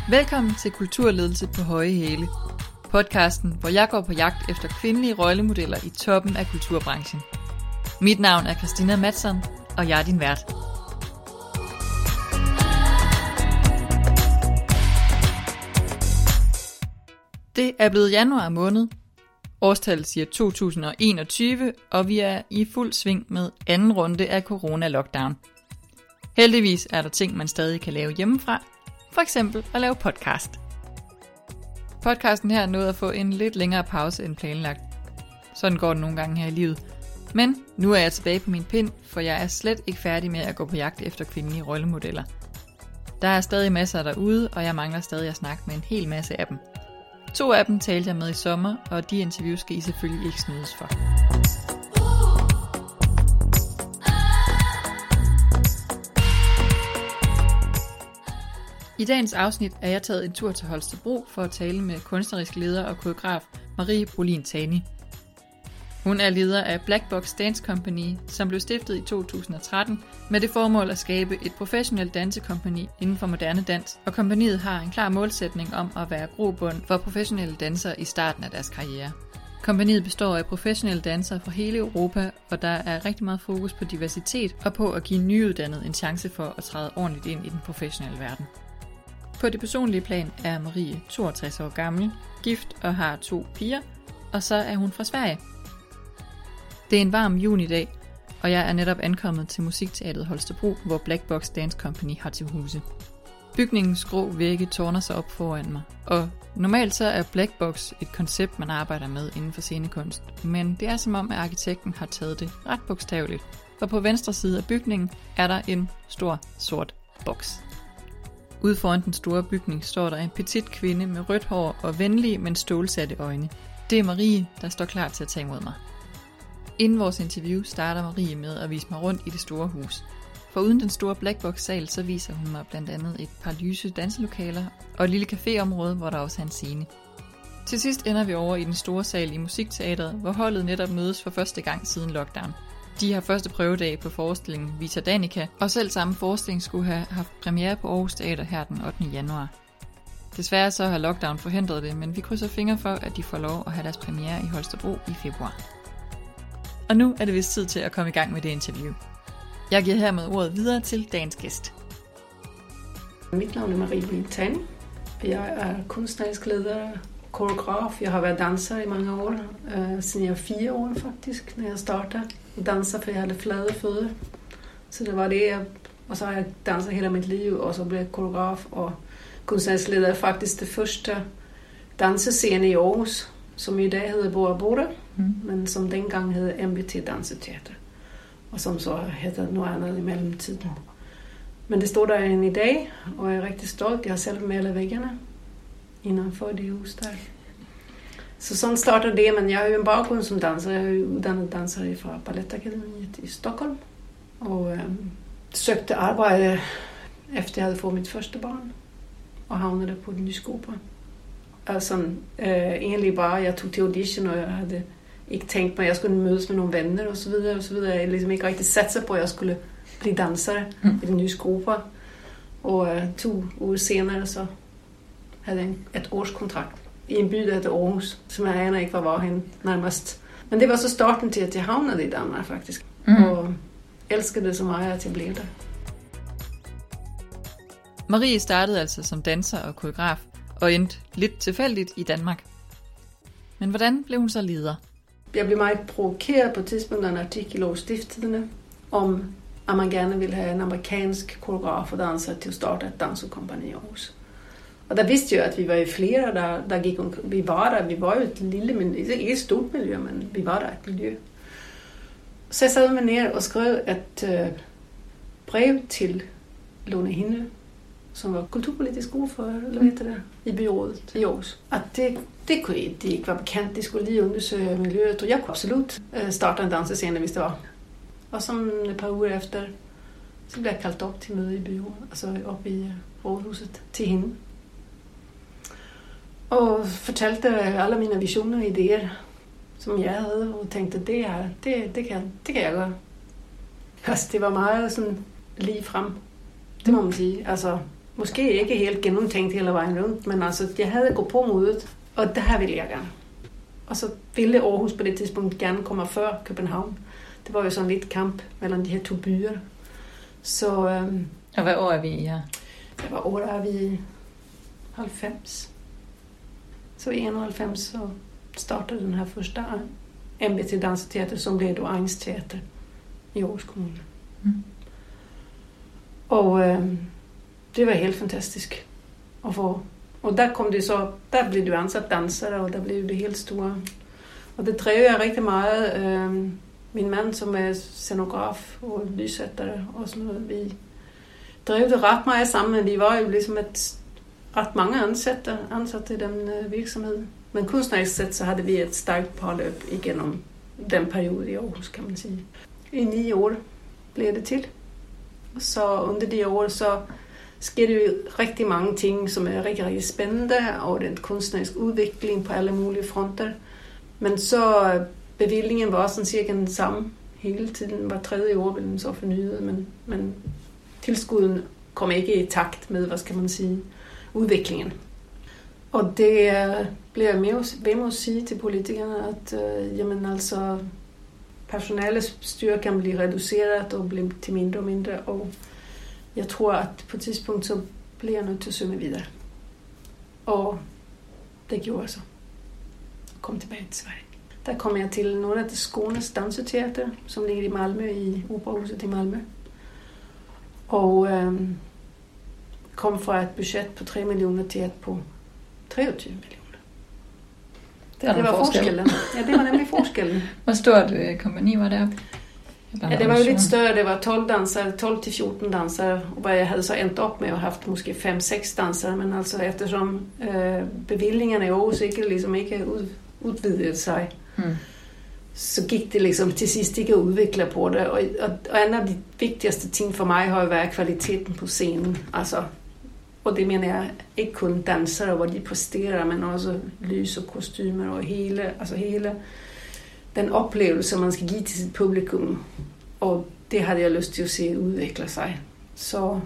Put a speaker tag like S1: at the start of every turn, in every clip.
S1: Velkommen til Kulturledelse på høje hæle. Podcasten, hvor jeg går på jagt efter kvindelige rollemodeller i toppen af kulturbranchen. Mit navn er Christina Mattsson, og jeg er din vært. Det er blevet januar måned. Årstallet siger 2021, og vi er i fuld sving med anden runde af corona-lockdown. Heldigvis er der ting, man stadig kan lave hjemmefra. For eksempel at lave podcast. Podcasten her nåede at få en lidt længere pause end planlagt. Sådan går det nogle gange her i livet. Men nu er jeg tilbage på min pind, for jeg er slet ikke færdig med at gå på jagt efter kvindelige rollemodeller. Der er stadig masser derude, og jeg mangler stadig at snakke med en hel masse af dem. 2 af dem talte jeg med i sommer, og de interviews skal I selvfølgelig ikke snydes for. I dagens afsnit er jeg taget en tur til Holstebro for at tale med kunstnerisk leder og koreograf Marie Brolin Tani. Hun er leder af Black Box Dance Company, som blev stiftet i 2013 med det formål at skabe et professionelt dansekompagni inden for moderne dans, og kompagniet har en klar målsætning om at være grobund for professionelle dansere i starten af deres karriere. Kompagniet består af professionelle dansere fra hele Europa, og der er rigtig meget fokus på diversitet og på at give nyuddannede en chance for at træde ordentligt ind i den professionelle verden. På det personlige plan er Marie 62 år gammel, gift og har 2 piger, og så er hun fra Sverige. Det er en varm junidag, og jeg er netop ankommet til Musikteatret Holstebro, hvor Black Box Dance Company har til huse. Bygningens grå vægge tårner sig op foran mig, og normalt så er Black Box et koncept, man arbejder med inden for scenekunst, men det er som om, at arkitekten har taget det ret bogstaveligt, for på venstre side af bygningen er der en stor sort boks. Ude foran den store bygning står der en petit kvinde med rødt hår og venlige, men stålsatte øjne. Det er Marie, der står klar til at tage imod mig. Inden vores interview starter Marie med at vise mig rundt i det store hus. For uden den store blackbox-sal, så viser hun mig blandt andet et par lyse danselokaler og et lille caféområde, hvor der også er en scene. Til sidst ender vi over i den store sal i Musikteatret, hvor holdet netop mødes for første gang siden lockdown. De har første prøvedag på forestillingen Vita Danica, og selv samme forestilling skulle have haft premiere på Aarhus Teater her den 8. januar. Desværre så har lockdown forhindret det, men vi krydser fingre for, at de får lov at have deres premiere i Holstebro i februar. Og nu er det vist tid til at komme i gang med det interview. Jeg giver hermed ordet videre til dagens gæst.
S2: Mit navn er Marie Brolin Tani. Jeg er kunstnerisk leder, koreograf. Jeg har været danser i mange år, siden jeg var 4 år faktisk, når jeg startede. Jeg danser, for jeg havde flade fødder. Så det var det, og så har jeg danset hele mit liv, og så blev jeg koreograf og kunstnerisk leder. Faktisk det første dansescene i Aarhus, som i dag hedder Bora Bora, men som dengang hed MBT Danseteater, og som så hedder noget andet i mellemtiden. Men det står der en i dag, og jeg er rigtig stolt. Jeg har selv malet væggene indenfor det hus der. Så sådan starter det, men jeg har jo en baggrund som danser. Jeg er jo uddannet danser fra Ballettakademiet i Stockholm, og søgte arbejde efter jeg havde fået mit første barn, og havnede på den Jyske Opera. Altså, egentlig bare, jeg tog til audition, og jeg havde ikke tænkt mig, at jeg skulle mødes med nogle venner og så videre, og så videre. Jeg havde ligesom ikke rigtig sat sig på, at jeg skulle blive danser i den Jyske Opera. Og 2 uger senere, så havde jeg et årskontrakt i en by, der hedder Aarhus, som jeg aner ikke, var hen nærmest. Men det var så starten til, at jeg havnede i Danmark, faktisk. Og elskede det så meget, at jeg blev der.
S1: Marie startede altså som danser og koreograf, og endte lidt tilfældigt i Danmark. Men hvordan blev hun så leder?
S2: Jeg blev meget provokeret på tidspunkt af en artikel over Stiftelserne, om at man gerne ville have en amerikansk koreograf og danser til at starte et dansekompagni i Aarhus. Og der vidste jeg, at vi var i flere, der gik vi var der. Vi var jo et lille, men ikke et stort miljø, men vi var der et miljø. Så jeg sad mig ned og skrev et brev til Lone Hinde, som var kulturpolitisk ordfører, eller hvad det, i byrådet i Aarhus. At det kunne ikke være bekendt. De skulle lige undersøge miljøet, og jeg kunne absolut starte en dansescene, hvis det var. Og så et par uger efter, så blev jeg kaldt op til møde i byrådet, altså op i rådhuset til hende. Og fortalte alle mine visioner og idéer, som jeg havde, og tænkte, det kan jeg gøre. Altså, det var meget sådan lige frem. Det må man sige. Altså, Måske ikke helt gennemtænkt hele vejen rundt, men altså, jeg havde gået på modet, og det her ville jeg gerne. Og så ville Aarhus på det tidspunkt gerne komme før København. Det var jo sådan lidt kamp mellem de her to byer. Så,
S1: og hvad år er vi i her?
S2: Det var år er vi 90. Så i 91 så startede den her første MBT Danseteater, som blev då Egns Teater i Aarhus Kommune. Mm. Og det var helt fantastisk at få. Og der kom det så, der blev det ansat dansere, og der blev det helt store. Og det drev jeg rigtig meget. Min mand, som er scenograf og lyssættere og sådan noget, vi drev det ret meget sammen, men vi var jo ligesom ret mange ansatte i den virksomhed. Men kunstnerisk set, så havde vi et stærkt påløb igennem den periode i Aarhus, kan man sige. I 9 år blev det til. Så under de år, så skete jo rigtig mange ting, som er rigtig, rigtig spændende, og den kunstneriske udvikling på alle mulige fronter. Men så bevillingen var sådan cirka den samme hele tiden. Var 3. år blev den så fornyet, men tilskuden kom ikke i takt med, hvad skal man sige, udviklingen. Og det blev jeg med at sige til politikerne, at jamen altså, personalestyrken bliver reduceret og bliver til mindre og mindre, og jeg tror, at på et tidspunkt, så bliver jeg nødt til at søge mig videre. Og det gjorde jeg så. Og kom tilbage til Sverige. Der kom jeg til nogle af Skånes Danseteater, som ligger i Malmø, i Operahuset i Malmø. Og kom fra et budget på 3 millioner til et på 23 millioner. Det var forskellen. Ja, det var nemlig forskellen.
S1: Hvor stort kompagni var det?
S2: Ja, det var jo lidt større. Det var 12-14 dansere, og jeg havde så endt op med at have haft måske 5-6 dansere, men altså eftersom bevillingerne i Aarhus ikke udvidede sig, så gik det liksom til sidst ikke at udvikle på det. Og en af de vigtigste ting for mig har jo været kvaliteten på scenen. Altså, og det mener jeg ikke kun dansere, hvor de præsterer, men også lys og kostymer og hele den oplevelse, man skal give til sit publikum. Og det havde jeg lyst til at se udvikle sig. Så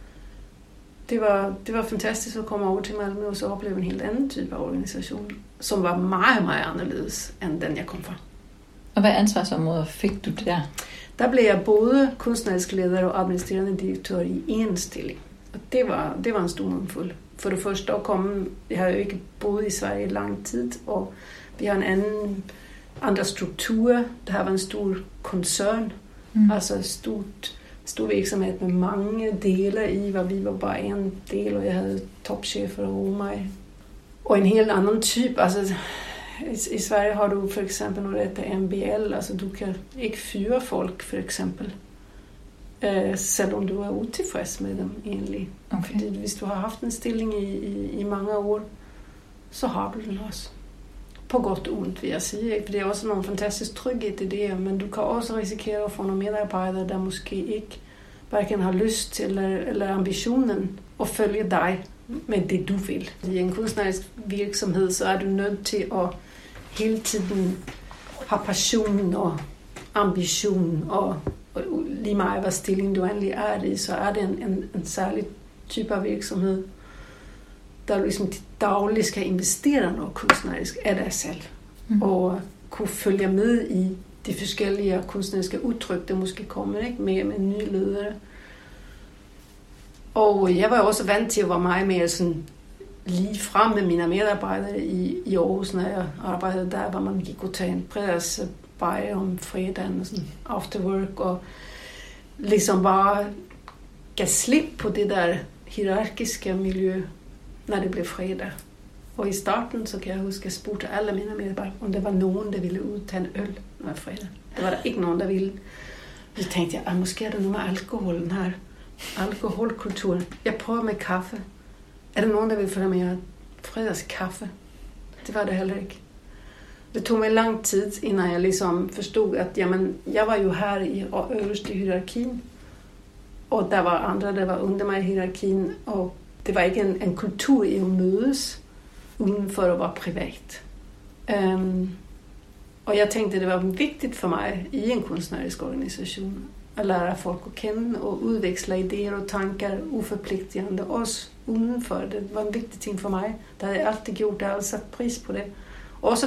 S2: det var fantastisk at komme over til Malmø og så opleve en helt anden type af organisation, som var meget, meget anderledes end den, jeg kom fra.
S1: Og hvad ansvarsområder fik du der?
S2: Der blev jeg både kunstnerisk leder og administrerende direktør i en stilling. Og det var en stor mundfuld. For det første at komme, jeg har jo ikke boet i Sverige i lang tid, og vi har en andre strukturer. Der har været en stor koncern, altså stor virksomhed med mange dele i, hvor vi var bare en del, og jeg havde topchefer over mig. Og en helt anden type, altså i Sverige har du for eksempel noget, der heter MBL, altså du kan ikke fyre folk for eksempel, selvom du er utilfreds med dem egentlig. Okay. Fordi hvis du har haft en stilling i mange år, så har du den også. På godt og ondt, vil jeg sige. For det er også nogle fantastisk tryghed i det, men du kan også risikere at få nogle medarbejdere, der måske ikke hverken har lyst til eller ambitionen at følge dig med det, du vil. I en kunstnerisk virksomhed, så er du nødt til at hele tiden have passion og ambition, og lige meget hvad stilling du endelig er i, så er det en særlig type af virksomhed, der du ligesom dagligt skal investere noget kunstnerisk af dig selv, og kunne følge med i de forskellige kunstneriske udtryk, der måske kommer, ikke? Med nye ledere. Og jeg var også vant til at være meget mere sådan lige frem med mine medarbejdere i Aarhus, når jeg arbejdede der, hvor man gik og tage en fredagsbajer om fredagen og sådan after work, og ligesom bare gav slip på det der hierarkiske miljø, når det blev fredag. Og i starten, så kan jeg huske, at jeg spurgte alle mine medarbejdere, om der var nogen, der ville ud tage en øl, når det var fredag. Det var der ikke nogen, der ville. Så tænkte jeg, måske er der noget med alkoholen her. Alkoholkulturen. Jeg prøver med kaffe. Er der nogen, der vil følge med fredagskaffe? Det var det heller ikke. Det tog mig lang tid, inden jeg ligesom forstod, at jamen, jeg var jo her i øverste hierarkien, og der var andre, der var under mig i hierarkien, og det var ikke en kultur i at mødes, uden for at være privat. Og jeg tænkte, det var vigtigt for mig i en kunstnerisk organisation, at lære folk at kende og udveksle idéer og tanker uforpligtende, også udenfor. Det var en vigtig ting for mig. Det havde jeg altid gjort, det har jeg sat pris på det. Også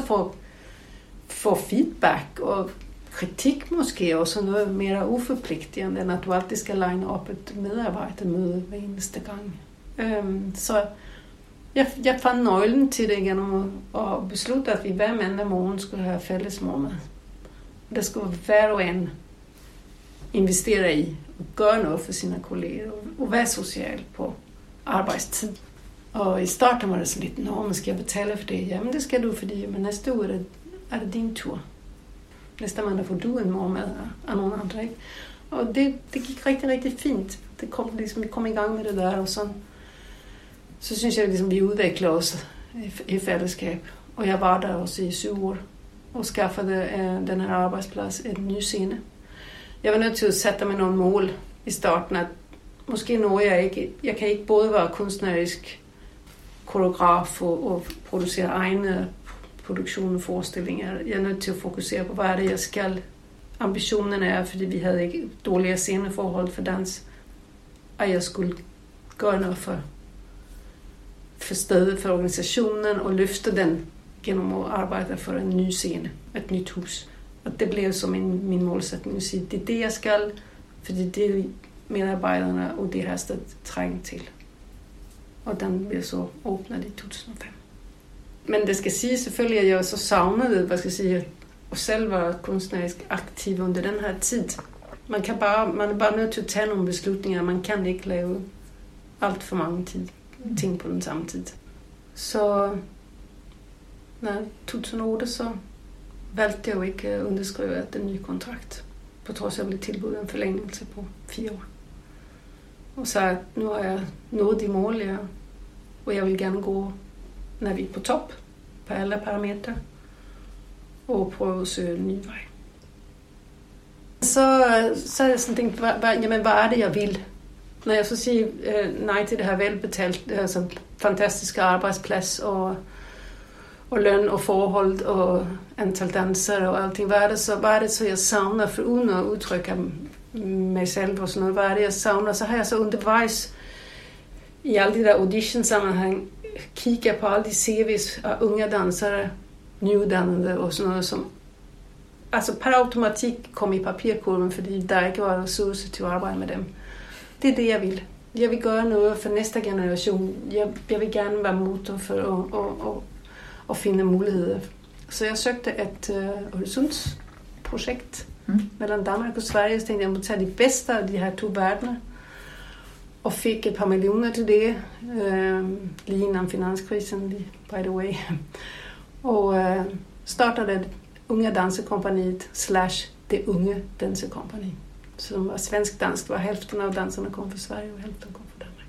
S2: for feedback og kritik måske, og sådan noget mere uforpligtende, end at du altid skal line op et medarbejdermøde hver eneste gang. Så jeg fandt nøglen til det gennem at beslutte, at vi hver mandag morgen skulle have fælles morgenmad. Det skulle hver og en investere i og gøre noget for sine kolleger og være social på arbejdstid. Og i starten var det så lidt, man skal jeg betale for det? Jamen det skal du, fordi næste uge er det din tur. Næste mandag får du en morgenmad af nogle andre, ikke? Og det gik rigtig, rigtig fint. Vi kom i gang med det der, og sådan. Så synes jeg, vi udvikler os i fællesskab. Og jeg var der også i 7 år og skaffede den her arbejdsplads en ny scene. Jeg var nødt til at sætte mig nogle mål i starten, at måske når jeg ikke. Jeg kan ikke både være kunstnerisk koreograf og producere egne produktioner og forestillinger. Jeg er nødt til at fokusere på, hvad er det, jeg skal. Ambitionen er, fordi vi havde ikke dårligere sceneforhold for dans, at jeg skulle gøre noget for stedet, for organisationen, og løfte den gennem at arbejde for en ny scene, et nyt hus. Og det blev så min målsætning at sige, det er det, jeg skal, fordi det er medarbejderne og det her sted trænger til. Og den blev så åbnet i 2005. Men det skal sige selvfølgelig, at jeg så savnede, og selv var kunstnerisk aktiv under den her tid. Man er bare nødt til at tage nogle beslutninger. Man kan ikke lave alt for mange ting på den samme tid. Så i 2008 så valgte jeg jo ikke at underskrive den nye kontrakt. På trods af at jeg blev tilbudt en forlængelse på 4 år. Og så nu har jeg nået de mål, og jeg vil gerne gå, når vi er på top på alle parametre, og prøve at søge en ny vej. Så er jeg sådan tænkt, hvad er det, jeg vil? Når jeg så siger nej til det her velbetalt, altså fantastiske arbejdsplads og løn og forhold og antal dansere og alting, hvad er det så jeg savner, for uden at udtrykke mig selv og sådan noget, hvad er det jeg savner? Så har jeg så undervejs i alle de der auditionsammenhæng kigger på alle de CV's af unge dansere, nyuddannede og sådan noget, som altså per automatik kom i papirkurven, fordi der ikke var ressourcer til at arbejde med dem. Det er det, jeg vil. Jeg vil gøre noget for næste generation. Jeg vil gerne være motor for at finde muligheder. Så jeg søgte et horisontsprojekt mellem Danmark og Sverige. Så tænkte jeg må tage de bedste af de her 2 verdener. Og fik et par millioner til det. Lige inden finanskrisen, by the way. Og startede det unge dansekompaniet / det unge dansekompani. Som var svensk-dansk, var hälften av danserne kom fra Sverige, og hälften kom fra Danmark.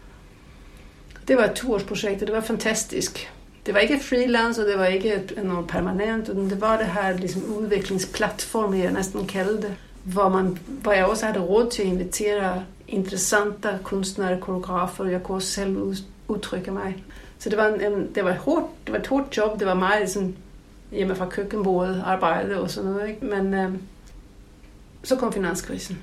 S2: Det var et 2-årsprojekt, og det var fantastisk. Det var ikke freelance, og det var ikke noget permanent, og det var det her ligesom, udviklingsplatform, jeg næsten kaldte det, hvor jeg også havde råd til at invitere interessante kunstnere, koreografer, og jeg kunne også selv udtrykke mig. Så det var et hårdt job, det var meget sådan, hjemme fra køkkenbordet, arbejde og sådan noget, ikke? Men så kom finanskrisen,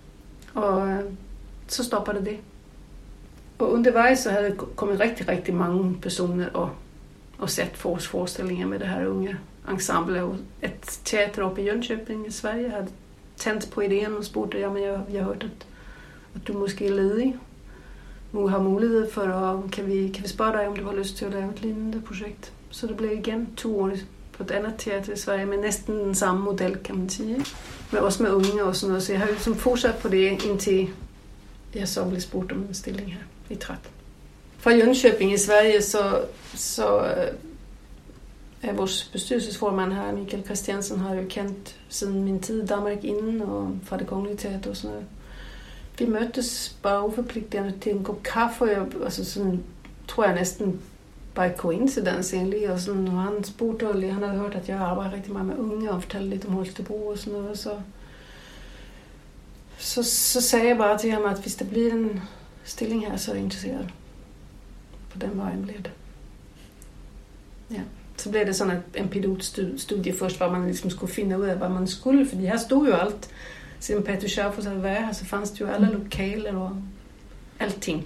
S2: og så stoppede det. Og undervejs så havde kommet rigtig, rigtig mange personer og sat vores forestillinger med det her unge ensemble. Og et teater oppe i Jönköping i Sverige havde tændt på ideen og spurgte, jamen jeg hørte, at du måske er ledig. Nu har mulighed for, at kan vi spørge dig, om du har lyst til at lave et lignende projekt. Så det blev igen 2 år på et andet teater i Sverige, med næsten den samme model, kan man sige. Men også med unge og sådan noget. Så jeg har jo ligesom fortsat på det, indtil jeg så blev spurgt om en stilling her i 13. Fra Jönköping i Sverige, så er vores bestyrelsesformand her, Mikael Christiansen, har jo kendt siden min tid i Danmark inden, og fra det kongelige teater og sådan noget. Vi mødtes bare uforpligtende til en kop kaffe, og altså sådan, tror jeg næsten bare coincidence egentlig, og sådan, og han spurgte, han havde hørt, at jeg arbejder rigtig meget med unge, og fortalte lidt om Holstebro og sådan noget, så sagde jeg bare til ham, at hvis der bliver en stilling her, så er jeg interesseret. På den vejen blev det. Ja. Så blev det sådan en pilotstudie først, hvor man ligesom skulle finde ud af, hvad man skulle, fordi her stod jo alt. Siden Peter Schaufus havde været her, så fanns det jo alle lokaler og alting.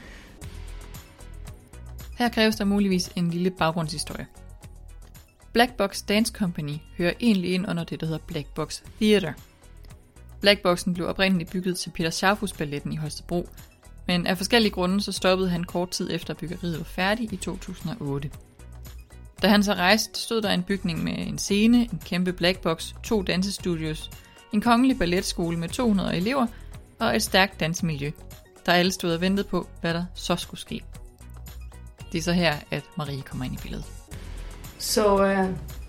S1: Her kræves der muligvis en lille baggrundshistorie. Black Box Dance Company hører egentlig ind under det, der hedder Black Box Theater. Black Boxen blev oprindeligt bygget til Peter Schaufus balletten i Holstebro, men af forskellige grunde så stoppede han kort tid efter byggeriet var færdig i 2008. Da han så rejste, stod der en bygning med en scene, en kæmpe Black Box, 2 dansestudios, en kongelig balletskole med 200 elever og et stærkt dansemiljø, der alle stod og ventede på, hvad der så skulle ske. Det er så her, at Marie kommer ind i billedet.
S2: Så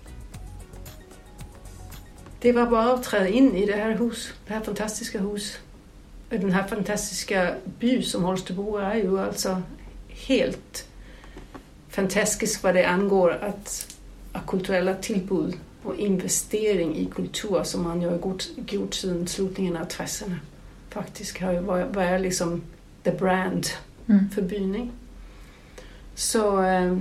S2: det var bare at træde ind i det her hus, det her fantastiske hus. Den her fantastiske by, som Holstebro er jo altså helt fantastisk, hvad det angår at kulturelle tilbud og investering i kultur, som man jo har gjort siden slutningen af 60'erne. Faktisk har jo været ligesom the brand for byen, ikke? Så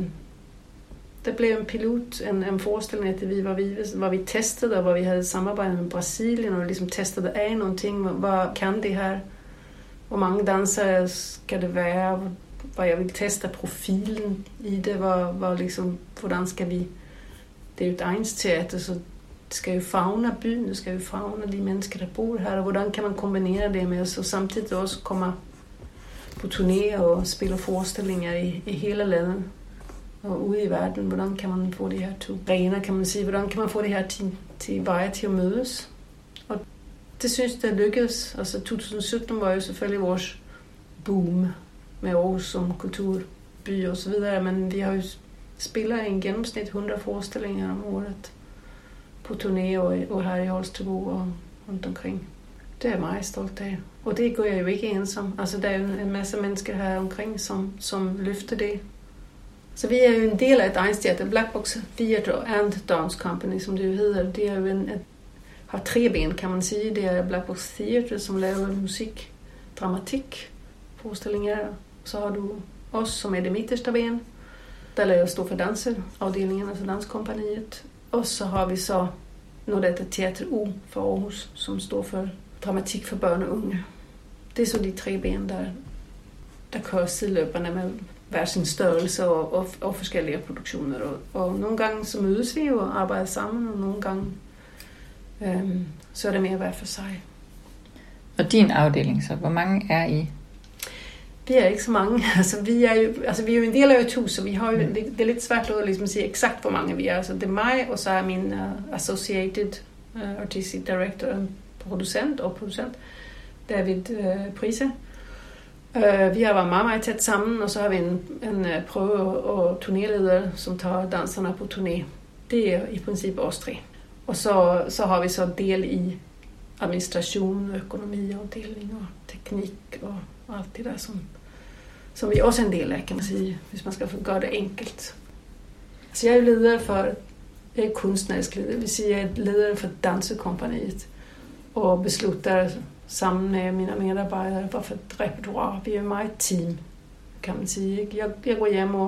S2: det blev en pilot, en forestilling, at hvor vi testede, og hvor vi havde samarbejdet med Brasilien, og ligesom testede af nogle ting. Hvad kan det her? Hvor mange dansere skal det være? Hvor jeg vil teste profilen i det. Hvordan skal vi... Det er jo et egensteater, så det skal jo favne byen, det skal jo favne de mennesker, der bor her. Og hvordan kan man kombinere det med, så samtidig også komme på turné og spille forestillinger i hele landet og ude i verden. Hvordan kan man få de her 2 grener, kan man sige. Hvordan kan man få det her til veje til at mødes. Og det synes jeg, det lykkedes. Altså 2017 var jo selvfølgelig vores boom med Aarhus som kulturby og så videre. Men vi har jo spiller i en gennemsnit 100 forestillinger om året på turné og her i Holstebro og rundt omkring. Det er jeg meget stolt af. Og det gør jeg jo ikke ensom. Altså der er jo en masse mennesker her omkring, som løfter det. Så vi er jo en del af et egensteater, Black Box Theater and Dance Company, som det jo hedder. Det er jo har 3 ben, kan man sige. Det er Black Box Theater, som laver musik, dramatik, forestillinger. Så har du os, som er det midterste ben, der står for danseafdelingen, altså Danskompaniet. Og så har vi så noget, der heter Teater U for Aarhus, som står for dramatik for børn og unge. Det er så de 3 ben, der kører sideløbende med hver sin størrelse og forskellige produktioner. Og nogle gange så mødes vi og arbejder sammen, og nogle gange så er det mere hver for sig.
S1: Og din afdeling så, hvor mange er I?
S2: Vi er ikke så mange. Vi er jo en del af et hus, så vi har jo, det er lidt svært at ligesom sige eksakt, hvor mange vi er. Så det er mig, og så er min associated artistic director, producent, David Prise. Vi har været meget tæt sammen, og så har vi en prøve- og turnéleder, som tager danserne på turné. Det er i princip os 3. Og så har vi så del i administration, økonomi, afdeling og teknik og alt det der, som vi også er en del af, kan man sige, hvis man skal gøre det enkelt. Så jeg er leder jeg er kunstnerisk leder, det vil sige, jeg er leder for Dansekompaniet og beslutter sammen med mine medarbejdere, hvad for et repertoire. Vi er meget team, kan man sige. Jeg går hjem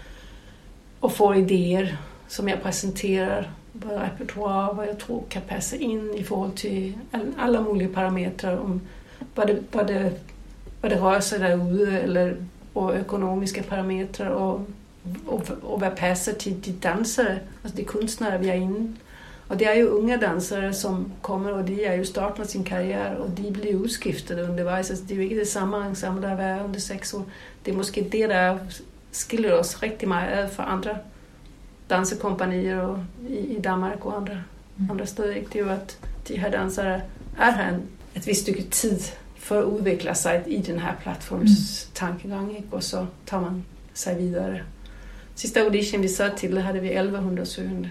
S2: og får idéer, som jeg præsenterer på repertoire, hvad jeg tror kan passe ind i forhold til alle mulige parametre, om hvad det rører sig derude, og økonomiske parametre, og hvad passer til de dansere, altså de kunstnere, vi er inde. Og det er jo unge dansere, som kommer, og de er jo starten af sin karriere, og de bliver udskiftet undervejs. Altså, det er jo ikke det samme ensemble, der har været under 6 år. Det er måske det, der skiller os rigtig meget af fra andre dansekompanier i Danmark og andre steder. Ikke? Det er jo, at de her dansere er her et vist stykke tid for at udvikle sig i den her platforms tankegang, ikke? Og så tager man sig videre. Sidste audition vi så til, havde vi 1100 søgende.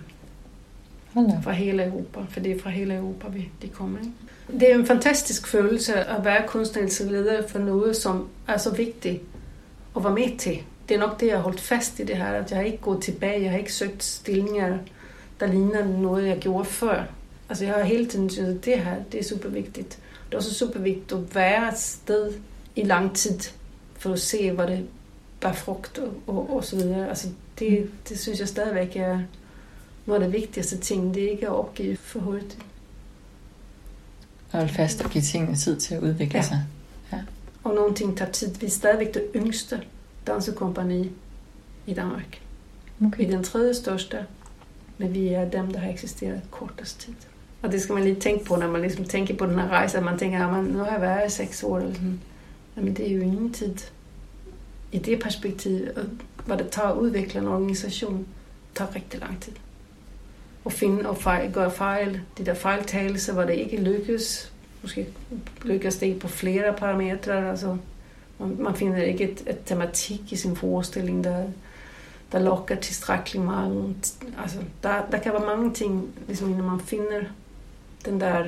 S2: Fra hele Europa, for det er fra hele Europa, de kommer. Ikke? Det er en fantastisk følelse at være kunstnerisk leder for noget, som er så vigtigt at være med til. Det er nok det, jeg har holdt fast i det her, at jeg har ikke gået tilbage, jeg har ikke søgt stillinger, der ligner noget, jeg gjorde før. Altså jeg har hele tiden syntes, at det her, det er super vigtigt. Det er også super vigtigt at være et sted i lang tid, for at se, hvad det var frugt og så videre. Altså det synes jeg stadigvæk er noget af det vigtigste ting, det er ikke at opgive for hurtigt.
S1: Hold fast og give tingene tid til at udvikle sig. Ja.
S2: Og nogle ting tager tid. Vi er stadigvæk det yngste dansekompagni i Danmark. Okay. Vi er den tredje største, men vi er dem, der har eksisteret kortest tid. Og det skal man lige tænke på, når man ligesom tænker på den her rejse, at man tænker, at nu har jeg været i 6 år, eller sådan. Jamen det er jo ingen tid. I det perspektiv, hvad det tager at udvikle en organisation, tager rigtig lang tid. At finde og gøre fejl, de der fejltagelser, hvor det ikke lykkes. Måske lykkes det på flere parametre. Altså, man finder ikke et tematik i sin forestilling, der lokker tilstrækkeligt mange. Altså, der kan være mange ting, ligesom når man finder den der,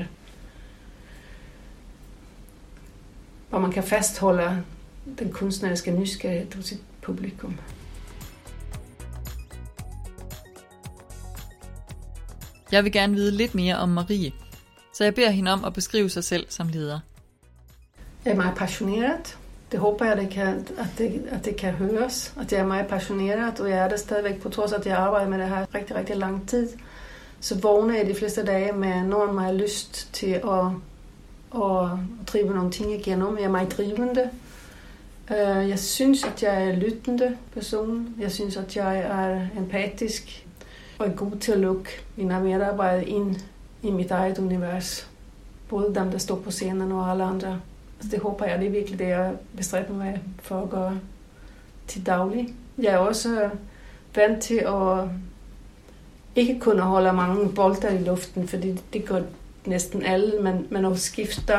S2: hvor man kan fastholde den kunstneriske nysgerrighed hos sit publikum.
S1: Jeg vil gerne vide lidt mere om Marie, så jeg beder hende om at beskrive sig selv som leder.
S2: Jeg er meget passioneret. Det håber jeg, at det kan høres. At jeg er meget passioneret, og jeg er der stadigvæk på trods af, at jeg arbejder med det her rigtig, rigtig lang tid. Så vågner jeg de fleste dage med enormt meget lyst til at drive nogle ting igennem. Jeg er meget drivende. Jeg synes, at jeg er lyttende person. Jeg synes, at jeg er empatisk og er god til at lukke mine medarbejdere ind i mit eget univers. Både dem, der står på scenen og alle andre. Altså, det håber jeg, det er virkelig det, jeg bestræber mig for at gøre til daglig. Jeg er også vant til at ikke kunne holde mange bolder i luften, fordi det gør næsten alle, men at skifte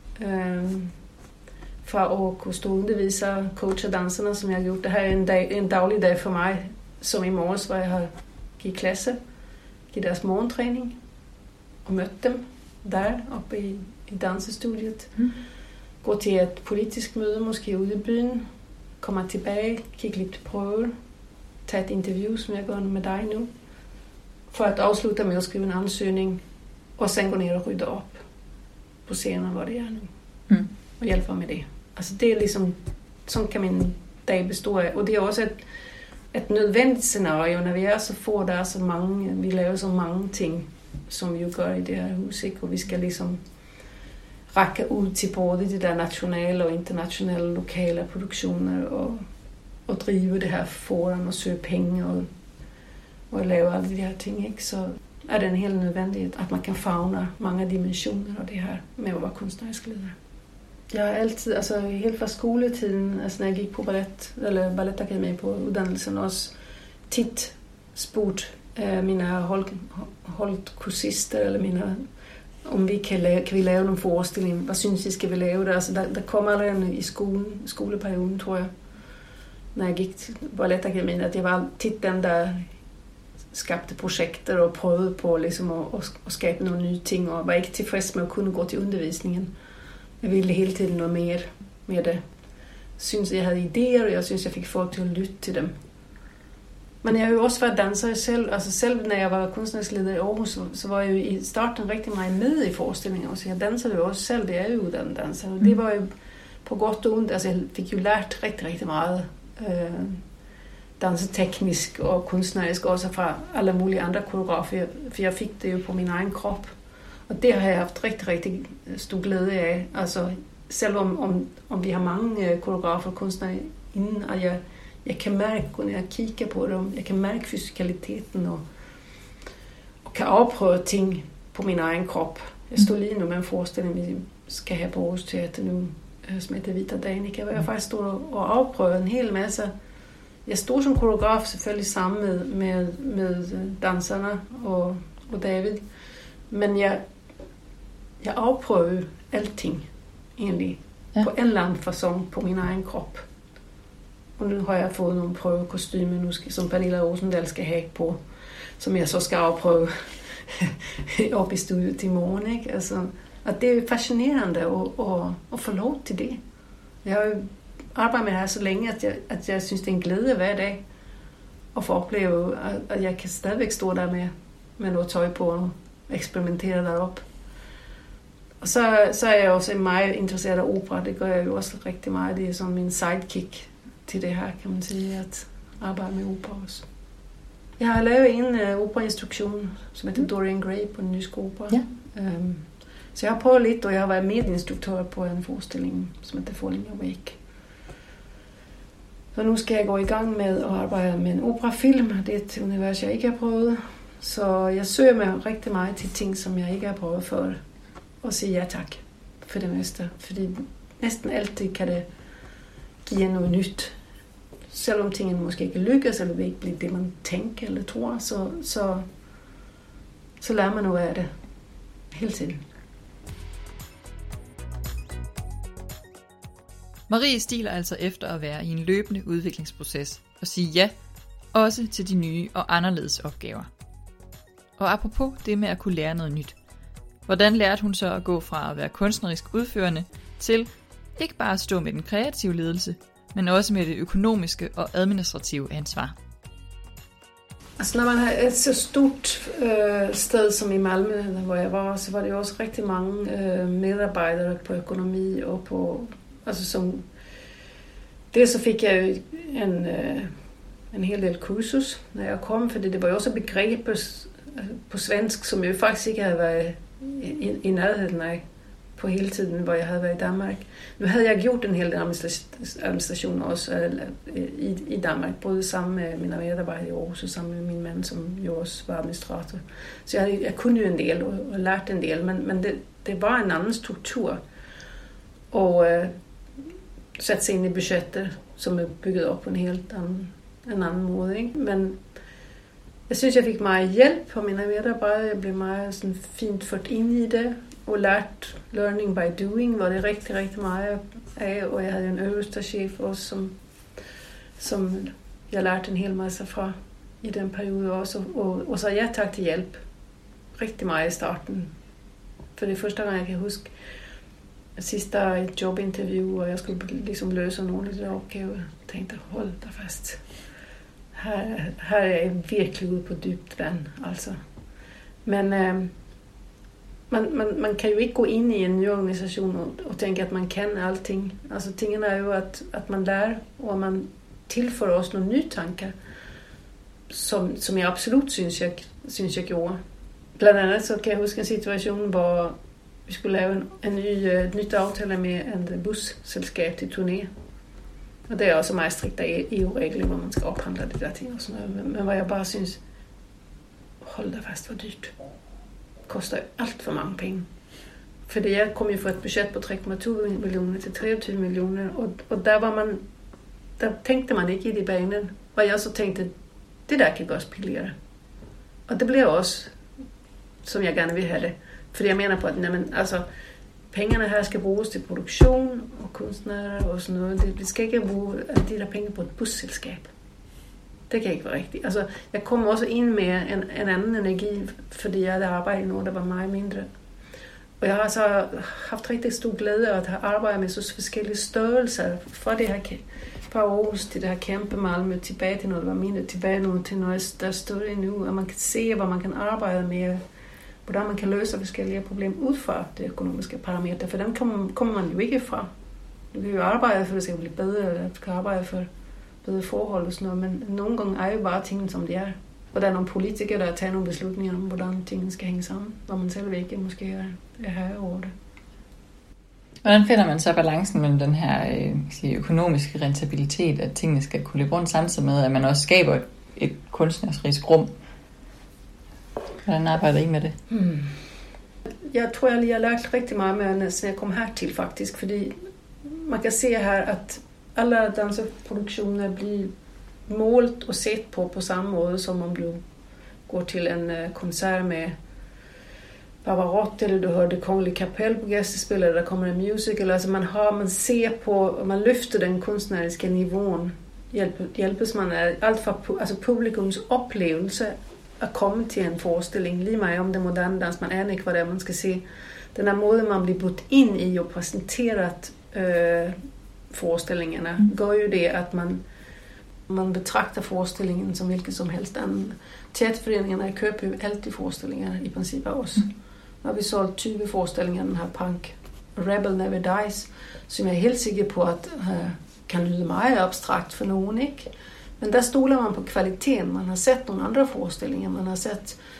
S2: fra at kunne stå og undervise og coache danserne, som jeg har gjort. Det her er en daglig dag for mig, som i morges, hvor jeg har givet klasse, givet deres morgentræning og mødt dem der oppe i dansestudiet. Gå til et politisk møde, måske ude i byen, kommer tilbage, kigge lidt på prøve, tage et interview, som jeg gør med dig nu, for at afslutte med at skrive en ansøgning, og så gå ned og rydde op på scenen, hvor det er nu, og hjælpe med det. Altså det er ligesom, sådan kan min dag bestå af, og det er også et nødvendigt scenario, når vi er så få, der er så mange, vi laver så mange ting, som vi jo gør i det her hus, ikke? Og vi skal ligesom række ud til både de der nationale og internationale lokale produktioner og drive det her foran og søge penge og lave alle de her ting, ikke? Så er det en helt nødvendigt, at man kan favne mange dimensioner af det her med at være kunstnerisk leder. Jeg har altid, altså helt fra skoletiden, altså når jeg gik på balletakademi på uddannelsen, også tit spurgt mine holdkursister eller mine, om vi kan vi lave nogle forestillinger, hvad synes I skal vi lave det? Altså der kom allerede i skoleperioden, tror jeg, når jeg gik til balletakademien, at jeg var tit den, der skabte projekter og prøvede på ligesom at skabe nogle nye ting, og var ikke tilfreds med at kunne gå til undervisningen. Jeg ville hele tiden noget mere med det. Jeg synes, jeg havde idéer, og jeg synes, jeg fik folk til at lytte til dem. Men jeg har jo også været danser selv. Altså selv når jeg var kunstnerisk leder i Aarhus, så var jeg jo i starten rigtig meget med i forestillingen. Så jeg dansede jo også selv, det er jo uddannet danser. Og det var jo på godt og ondt. Altså jeg fik jo lært rigtig, rigtig meget danseteknisk og kunstnerisk, også fra alle mulige andre koreografer. For jeg fik det jo på min egen krop. Og det har jeg haft rigtig, rigtig stor glæde af. Altså selvom om vi har mange koreografer og kunstnere inden, og jeg kan mærke, når jeg kigger på dem, jeg kan mærke fysikaliteten og kan afprøve ting på min egen krop. Jeg står lige nu med en forestilling, vi skal have på Aarhus Teater nu, som heter Vita Danica, hvor jeg faktisk står og afprøver en hel masse. Jeg stod som koreograf selvfølgelig sammen med danserne og David, men jeg afprøver alting egentlig på en eller anden facon på min egen krop. Og nu har jeg fået nogle prøvekostymer, nu som Pernilla Rosendal skal have på, som jeg så skal afprøve op i studiet i morgen. Ikke? Altså, og det er jo fascinerende at få lov til det. Jeg har jo arbejdet med det her så længe, at jeg synes, det er en glæde hver dag at få opleve, at jeg kan stadigvæk stå der med noget tøj på og eksperimentere derop. Og så er jeg også meget interesseret af opera. Det gør jeg jo også rigtig meget. Det er som min sidekick til det her, kan man sige, at arbejde med opera også. Jeg har lavet en operainstruktion, som heter Dorian Gray på den Jyske Opera, Så jeg har prøvet lidt, og jeg har været medinstruktør på en forestilling, som heter Falling Awake. Så nu skal jeg gå i gang med at arbejde med en operafilm. Det er et univers, jeg ikke har prøvet. Så jeg søger mig rigtig meget til ting, som jeg ikke har prøvet før. Og sige ja tak for det meste. Fordi næsten altid kan det give noget nyt. Selvom tingene måske ikke lykkes, eller det ikke bliver det, man tænker eller tror, så lærer man noget af det hele tiden.
S1: Marie stiler altså efter at være i en løbende udviklingsproces og sige ja, også til de nye og anderledes opgaver. Og apropos det med at kunne lære noget nyt. Hvordan lærte hun så at gå fra at være kunstnerisk udførende til ikke bare at stå med den kreative ledelse, men også med det økonomiske og administrative ansvar?
S2: Altså når man har et så stort sted som i Malmø, hvor jeg var, så var det også rigtig mange medarbejdere på økonomi og på... Altså som... Det så fik jeg jo en hel del kursus, når jeg kom, fordi det var jo også begreb på svensk, som jeg faktisk ikke havde været i nærheden af på hele tiden, hvor jeg havde været i Danmark. Nu havde jeg gjort en hel del administration også i Danmark, både sammen med mine medarbejdere i Aarhus og sammen med min mand, som jo også var administrator. Så jeg kunne jo en del og lært en del, men det var en anden struktur. Og sat sig ind i budgetter, som er bygget op på en helt anden måde. Ikke? Men jeg synes, jeg fik meget hjælp på mine medarbejdere. Jeg blev meget sådan fint ført ind i det, og lært learning by doing, var det rigtig, rigtig meget af. Og jeg havde en øverste chef også, som jeg lærte en hel masse fra i den periode også. Og så jeg tak til hjælp rigtig meget i starten. For det første gang, jeg kan huske, sidst der var et jobinterview, og jeg skulle ligesom løse nogle af de opgaver. Jeg tænkte, hold da fast. Her er jeg virkelig ude på dybt vand, altså. Men man kan jo ikke gå ind i en ny organisation og tænke, at man kan alting. Altså tingene er jo, at man lærer, og man tilfører også nogle nye tanker, som jeg absolut synes jeg gjorde. Blandt andet så kan jeg huske en situation, hvor vi skulle lave et nyt aftale med en busselskab til turné. Og det er også meget strikt af EU-regler, hvor man skal ophandle det der ting og sådan noget. Men hvor jeg bare synes, hold da fast, hvor dyrt. Det koster alt for mange penge. Fordi jeg kom jo fra et budget på 3,2 millioner til 23 millioner. Og der tænkte man ikke i de banen. Og jeg så tænkte, det der kan gøres billigere. Og det blev også, som jeg gerne vil have det. Fordi jeg mener på, at pengene her skal bruges til produktion og kunstnere og sådan noget. Det skal ikke bruge de der penge på et busselskab. Det kan ikke være rigtigt. Altså, jeg kom også ind med en anden energi, fordi jeg havde arbejdet i noget, der var meget mindre. Og jeg har så haft rigtig stor glæde af at have arbejdet med så forskellige størrelser. Fra det her fra Aarhus til det her kæmpe Malmø, tilbage til noget, der var mindre, tilbage til noget, der er større endnu. Og man kan se, hvor man kan arbejde med, hvordan man kan løse forskellige problemer ud fra det økonomiske parametre. For dem kommer man jo ikke fra. Du kan jo arbejde for, at det skal blive bedre, eller du kan arbejde for bedre forhold og sådan noget, men nogle gange er jo bare tingene, som det er. Og der er nogle politikere, der tager nogle beslutninger om, hvordan tingene skal hænge sammen, hvor man selv ikke måske er her over det.
S1: Hvordan finder man så balancen mellem den her økonomiske rentabilitet, at tingene skal kunne løbe rundt samtidig med, at man også skaber et kunstnerisk rum? Hvordan arbejder I med det?
S2: Jeg tror, jeg lige har lært rigtig meget med, når jeg kom hertil faktisk, fordi man kan se her, at alle danseproduktioner bliver målt og set på samme måde, som om du går til en koncert med Pavarotti, eller du hører Det Kongelige Kapel på gæstespil, eller der kommer en musical. Altså man ser på, man løfter den kunstneriske niveau. Hjælpes man af alt fra publikums oplevelse at komme til en forestilling, lige meget om det moderne dans, man aner ikke, hvad det er, man skal se. Den her måde, man bliver budt ind i og præsenteret forestillingerne, gør jo det, at man betragter forestillingen som hvilket som helst anden. Teaterforeningerne køber jo altid forestillinger i princippet også. Når vi solgt 20 forestillinger af den her punk, Rebel Never Dies, som jeg er helt sikker på, at kan lyde meget abstrakt for nogen, ikke? Men der stoler man på kvaliteten. Man har sett nogle andre forestillinger. Man har sett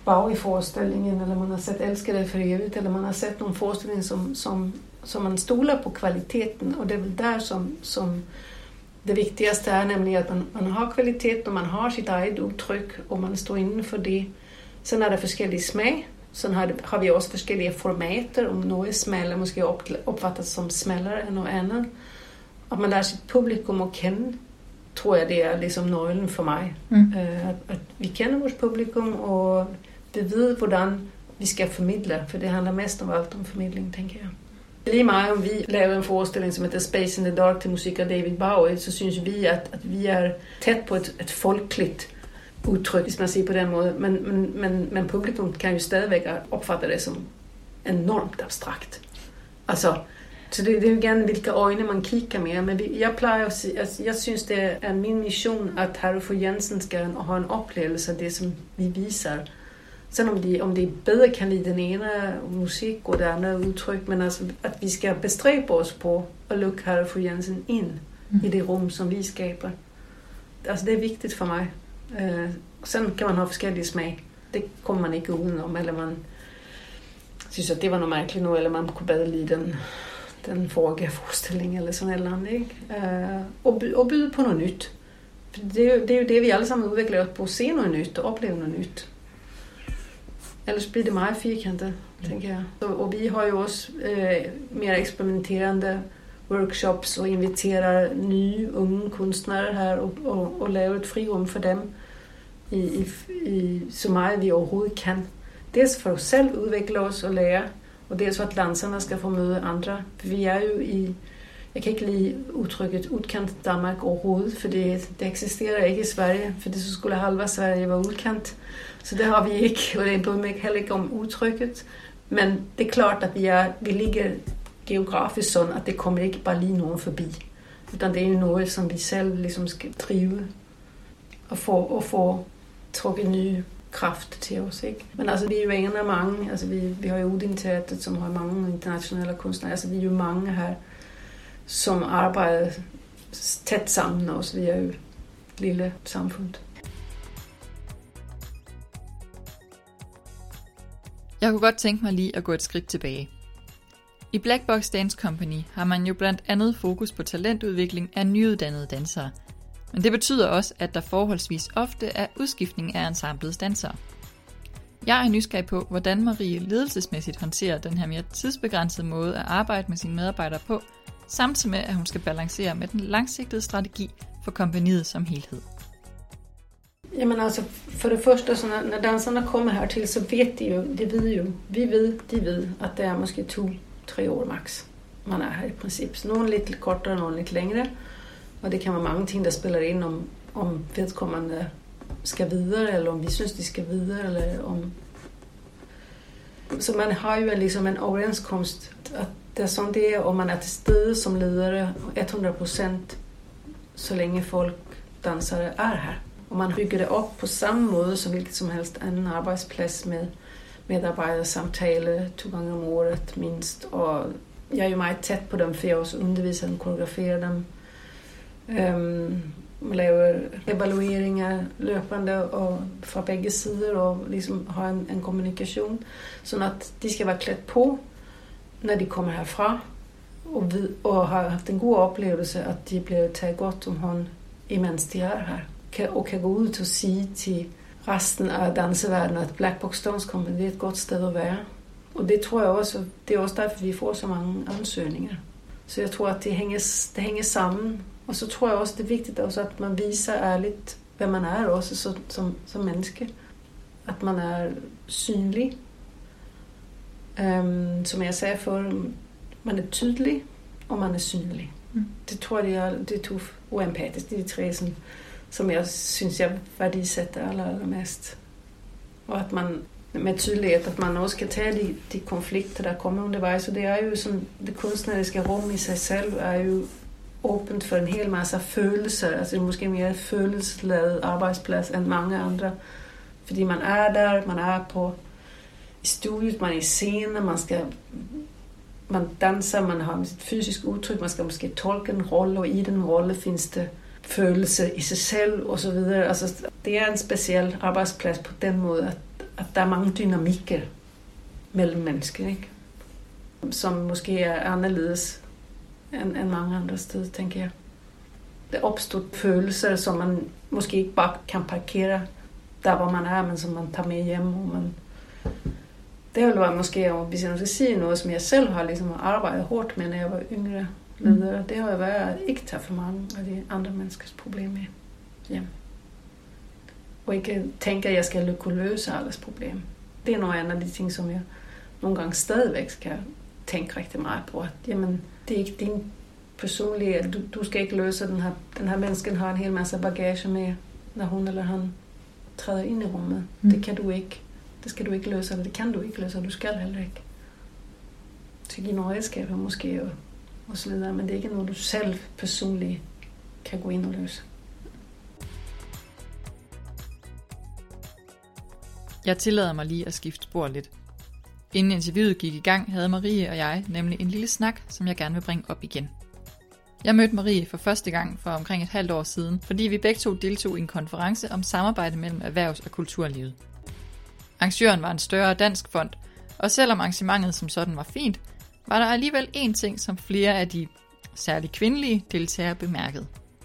S2: Bowie-forestillingen, eller man har sett Älska dig för evigt, eller man har sett någon föreställning som man stolar på kvaliteten, och det är väl där som det viktigaste är, nämligen att man har kvalitet och man har sitt eget uttryck och man står inden för det. Sen är det forskellige smag. Sen har vi også forskellige formater, om noget smaller måske opfattes som smallere end noget andet. At man lærer sit publikum at kende, tror jeg, det er ligesom nøglen for mig. At vi kender vores publikum, og vi ved, hvordan vi skal formidle, for det handler mest om alt om formidling, tænker jeg. Lige meget om vi laver en forestilling, som heter Space in the Dark til musik af David Bowie, så synes vi, at vi er tæt på et folkeligt udtryk, hvis man siger på den måde. Men publikum kan jo stadigvæk opfatte det som enormt abstrakt. Altså, så det er jo gerne, hvilke øjne man kigger med. Men jeg plejer at sige, altså, jeg synes, det er min mission, at Harry Fogh Jensen skal have en oplevelse af det, som vi viser. Selvom om de bedre kan lide den ene musik og det andet udtryk, men altså, at vi skal bestræbe os på at lukke Harry Fogh Jensen ind i det rum, som vi skaber. Altså, det er vigtigt for mig. Sådan kan man have forskellige smag. Det kommer man ikke udenom, eller man synes, at det var noget mærkeligt nu, eller man kunne bedre lide den forrige forestilling, eller sådan et eller andet, ikke? Og byde på noget nyt. Det er jo det, vi alle sammen udvikler os på, at se noget nyt og opleve noget nyt. Ellers bliver det meget firkantet, tænker jeg. Og vi har jo også mere eksperimenterende workshops og inviterer nye unge kunstnere her og laver et frirum for dem i så meget vi overhovedet kan. Dels for at selv udvikle os og lære, og dels for at danserne skal få møde andre. Vi er jo jeg kan ikke lide udtrykket udkant Danmark overhovedet, for det eksisterer ikke i Sverige, for det så skulle halve Sverige være udkant. Så det har vi ikke, og det er heller ikke om udtrykket. Men det er klart, at vi ligger geografisk sådan, at det kommer ikke bare lige nogen forbi. Utan det er jo noget, som vi selv ligesom skal drive og få trukket nye kraft til os, ikke? Men altså, vi er jo en af mange. Altså, vi har jo Odin Teatret, som har mange internationale kunstnere. Altså, vi er jo mange her, som arbejder tæt sammen også. Vi er jo et lille samfund.
S1: Jeg kunne godt tænke mig lige at gå et skridt tilbage. I Black Box Dance Company har man jo blandt andet fokus på talentudvikling af nyuddannede dansere. Men det betyder også, at der forholdsvis ofte er udskiftning af ensemblets dansere. Jeg er nysgerrig på, hvordan Marie ledelsesmæssigt håndterer den her mere tidsbegrænsede måde at arbejde med sine medarbejdere på, samtidig med, at hun skal balancere med den langsigtede strategi for kompagniet som helhed.
S2: Jamen altså, for det første, så når danserne kommer hertil, så ved de ved, at det er måske 2-3 år max. Man er her i princip. Så nogle lidt kortere, nogle lidt længere. Og det kan være mange ting, der spiller ind om vedkommende skal videre, eller om vi synes, de skal videre, eller om... Så man har jo ligesom en overenskomst, at det er sådan det er, og man er til stede som ledere 100%, så længe folk, dansere, er her. Og man bygger det op på samme måde som hvilket som helst anden arbejdsplads med medarbejdersamtale 2 gange om året mindst. Og jeg er jo meget tæt på dem, for jeg også underviser dem, koreograferer dem. Laver evalueringer løbende og fra begge sider og ligesom har en kommunikation, så at de skal være klædt på, når de kommer herfra og har haft en god oplevelse, at de bliver taget godt om hånd, imens de er her. Og kan gå ud til at sige til resten af danseverdenen, at Black Box Dance Company er et godt sted at være. Og det tror jeg også, det er også derfor, vi får så mange ansøgninger. Så jeg tror, at det hænger sammen. Og så tror jeg også, det er vigtigt også, at man viser ærligt, hvad man er også som menneske. At man er synlig. Som jeg sagde før, man er tydelig, og man er synlig. Det tror jeg, det er 2 uempatisk. Det er de 3, som jeg synes, jeg værdisætter allermest. Og at man med tydelighed, at man også kan tage de konflikter, der kommer undervejs. Så det er jo sådan, det kunstneriske rum i sig selv er jo åbent for en hel masse følelser. Altså det er måske mere følelsesladet arbejdsplads end mange andre. Fordi man er der, man er på i studiet, man er i scenen, man danser, man har et fysisk udtryk, man skal måske tolke en rolle, og i den rolle findes det følelse i sig selv og så videre. Altså det er en speciel arbejdsplads på den måde, at der er mange dynamikker mellem mennesker, ikke? Som måske er anderledes end mange andre steder, tænker jeg. Det opstår følelser, som man måske ikke bare kan parkere der, hvor man er, men som man tager med hjem. Det vil være måske, hvis jeg nu skal sige noget, som jeg selv har ligesom arbejdet hårdt med, når jeg var yngre leder, det har jo været at ikke tage for mange af de andre menneskers problemer hjem. Og ikke tænke, at jeg skal kunne løse alles problem. Det er nogle af de ting, som jeg nogle gange stadigvæk skal tænke rigtig meget på. At, jamen, det er ikke din personlige, du skal ikke løse den her mennesken har en hel masse bagage med, når hun eller han træder ind i rummet. Det kan du ikke. Det skal du ikke løse, eller det kan du ikke løse, og du skal heller ikke. Så give nogle redskaber måske, og så videre, men det er ikke noget, du selv personligt kan gå ind og løse.
S1: Jeg tillader mig lige at skifte spor lidt. Inden interviewet gik i gang, havde Marie og jeg nemlig en lille snak, som jeg gerne vil bringe op igen. Jeg mødte Marie for første gang for omkring et halvt år siden, fordi vi begge to deltog i en konference om samarbejde mellem erhvervs- og kulturlivet. Arrangøren var en større dansk fond, og selvom arrangementet som sådan var fint, var der alligevel én ting, som flere af de særligt kvindelige deltagere bemærkede.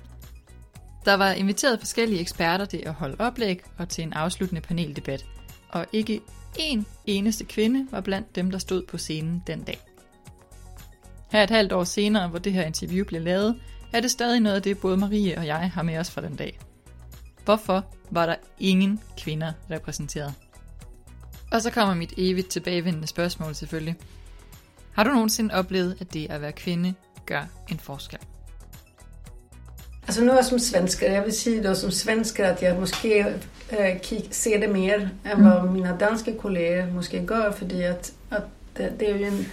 S1: Der var inviteret forskellige eksperter til at holde oplæg og til en afsluttende paneldebat, og ikke én eneste kvinde var blandt dem, der stod på scenen den dag. Her et halvt år senere, hvor det her interview blev lavet, er det stadig noget af det, både Marie og jeg har med os fra den dag. Hvorfor var der ingen kvinder repræsenteret? Og så kommer mit evigt tilbagevendende spørgsmål selvfølgelig. Har du nogensinde oplevet, at det at være kvinde gør en forskel?
S2: Altså nu er som svensker, jeg vil sige det som svensker, at jeg måske ser det mere, end hvad mine danske kolleger måske gør, fordi at det er jo en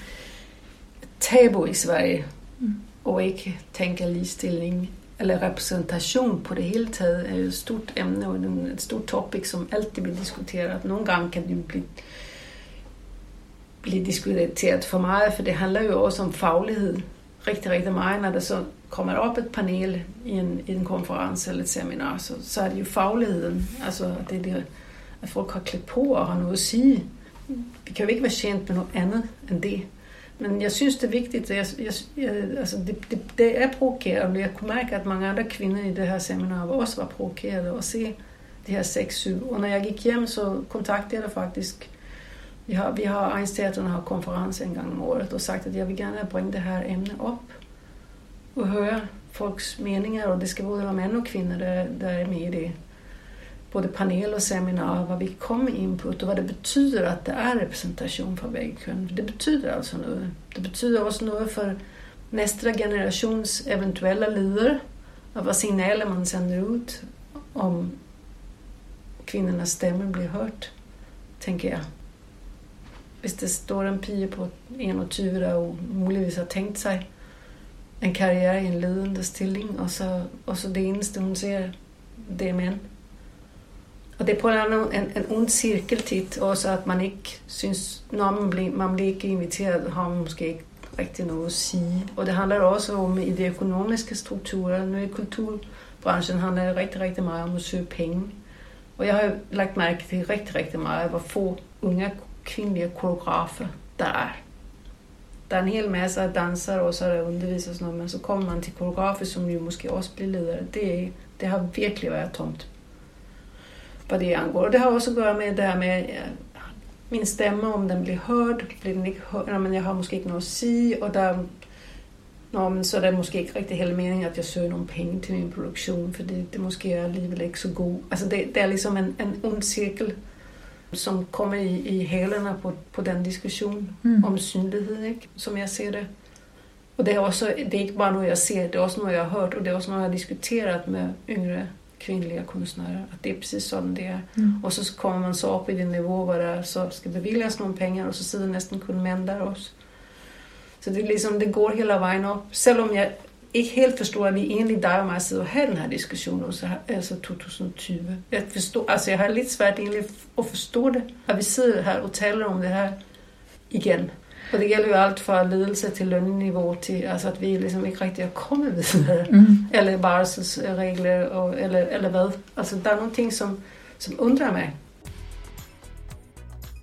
S2: tabu i Sverige, og ikke tænke ligestilling eller repræsentation på det hele taget er et stort emne og et stort topic, som altid bliver diskuteret. Nogle gange kan det blive diskuteret for meget, for det handler jo også om faglighed rigtig, rigtig meget. Når der så kommer op et panel i en konference eller et seminar, så er det jo fagligheden, altså det at folk har klædt på og har noget at sige. Vi kan jo ikke være tjent med noget andet end det. Men jeg synes, det er vigtigt. Altså det er provokerende. Jeg kunne mærke, at mange andre kvinder i det her seminar også var provokerede at se det her 6-7. Og når jeg gik hjem, så kontaktede jeg det faktisk. Vi har Egnsteatern har konference en gang om året og sagt, at jeg vil gerne bringe det her emne op og høre folks meninger. Og det skal både være mænd og kvinder, der er med i det. Både panel og seminar, hvad vi kan komme ind på, og hvad det betyder, at der er repræsentation for begge køn. Det betyder altså noget. Det betyder også noget for næste generations eventuelle ledere, og hvad signaler man sender ud, om kvindernes stemme bliver hørt, tænker jeg. Hvis det står en pige på 21, der jo muligvis har tænkt sig en karriere i en ledende stilling, og så det eneste, hun ser, det er mænd. Og det er på en ond cirkel tit, også at man ikke synes, når man bliver ikke inviteret, har man måske ikke rigtig noget at sige. Og det handler også om i de økonomiske strukturer. Nu i kulturbranchen handler det rigtig, rigtig meget om at søge penge. Og jeg har lagt mærke til rigtig, rigtig meget, hvor få unge kvindelige koreografer der er. Der er en hel masse af dansere, og så er der undervisere og sådan noget, men så kommer man til koreografer, som jo måske også bliver ledere. Det har virkelig været tomt. Hvad det angår. Det har også at gøre med det her med min stemme, om den bliver hørt, bliver den ikke hørt, men jeg har måske ikke noget at sige, og så er det måske ikke rigtig hele meningen, at jeg søger nogle penge til min produktion, fordi det måske er alligevel ikke så god. Altså det er ligesom en ond cirkel, som kommer i hælerne på den diskussion om synlighed, ikke? Som jeg ser det. Og det er ikke bare noget, jeg ser, det er også noget, jeg har hørt, og det er også noget, jeg har diskuteret med yngre kvindelige kunstnere, og det er præcis sådan, det er. Og så kommer man så op i det niveau, hvor der så skal bevilges nogle penge, og så sidder næsten kun mænd der også. Så det er ligesom, det går hele vejen op. Selvom jeg ikke helt forstår, at vi egentlig dig og mig sidder og har den her diskussion, altså 2020. Jeg har lidt svært egentlig at forstå det, at vi sidder her og taler om det her igen. Og det gælder jo alt fra ledelse til lønniveau til, altså at vi ligesom ikke rigtig er kommet videre. Eller barselsregler, eller hvad. Altså der er nogle ting, som undrer mig.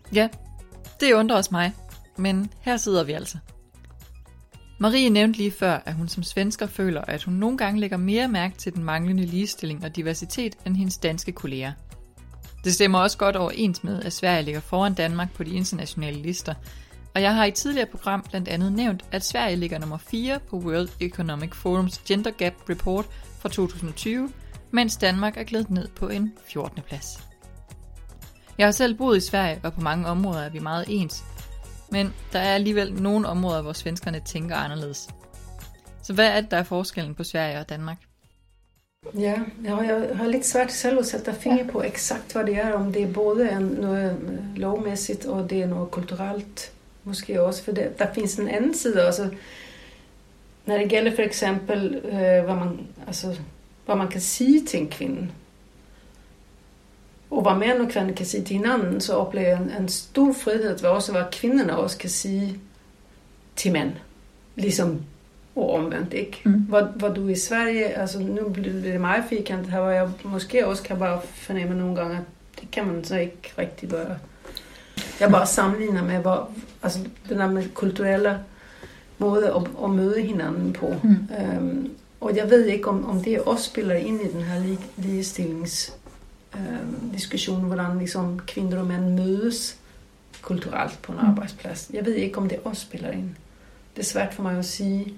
S1: Ja, det undrer også mig, men her sidder vi altså. Marie nævnte lige før, at hun som svensker føler, at hun nogle gange lægger mere mærke til den manglende ligestilling og diversitet end hendes danske kolleger. Det stemmer også godt overens med, at Sverige ligger foran Danmark på de internationale lister, og jeg har i et tidligere program blandt andet nævnt, at Sverige ligger nummer 4 på World Economic Forums Gender Gap Report fra 2020, mens Danmark er glædet ned på en 14. plads. Jeg har selv boet i Sverige, og på mange områder er vi meget ens, men der er alligevel nogle områder, hvor svenskerne tænker anderledes. Så hvad er det, der er forskellen på Sverige og Danmark?
S2: Ja, jeg har lidt svært selv at sætte finger på exakt hvad det er, om det både er noget lovmæssigt og det er noget kulturelt måske også, for der finns en anden side også, når det gælder for eksempel hvad man kan sige til en kvinde. Og hvad mænd og kvinder kan sige til hinanden, så oplever jeg en stor frihed ved også, hvad kvinderne også kan sige til mænd. Ligesom og omvendt, ikke? Hvor du i Sverige, altså nu bliver det meget firkantet her, hvor jeg måske også kan bare fornemme nogle gange, at det kan man så ikke rigtig gøre. Jeg bare sammenligner med, altså den der med kulturelle måde at møde hinanden på. Og jeg ved ikke, om det også spiller ind i den her ligestillingsdiskussion, hvordan ligesom kvinder og mænd mødes kulturelt på en arbejdsplads. Jeg ved ikke, om det også spiller ind. Det er svært for mig at sige.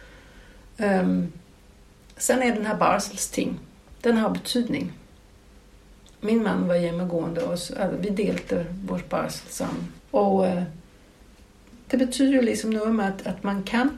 S2: Sen er den her barselsting. Den har betydning. Min mand var hjemmegående også. Altså, vi delte vores barsel sammen. Og det betyder jo ligesom noget med, at man kan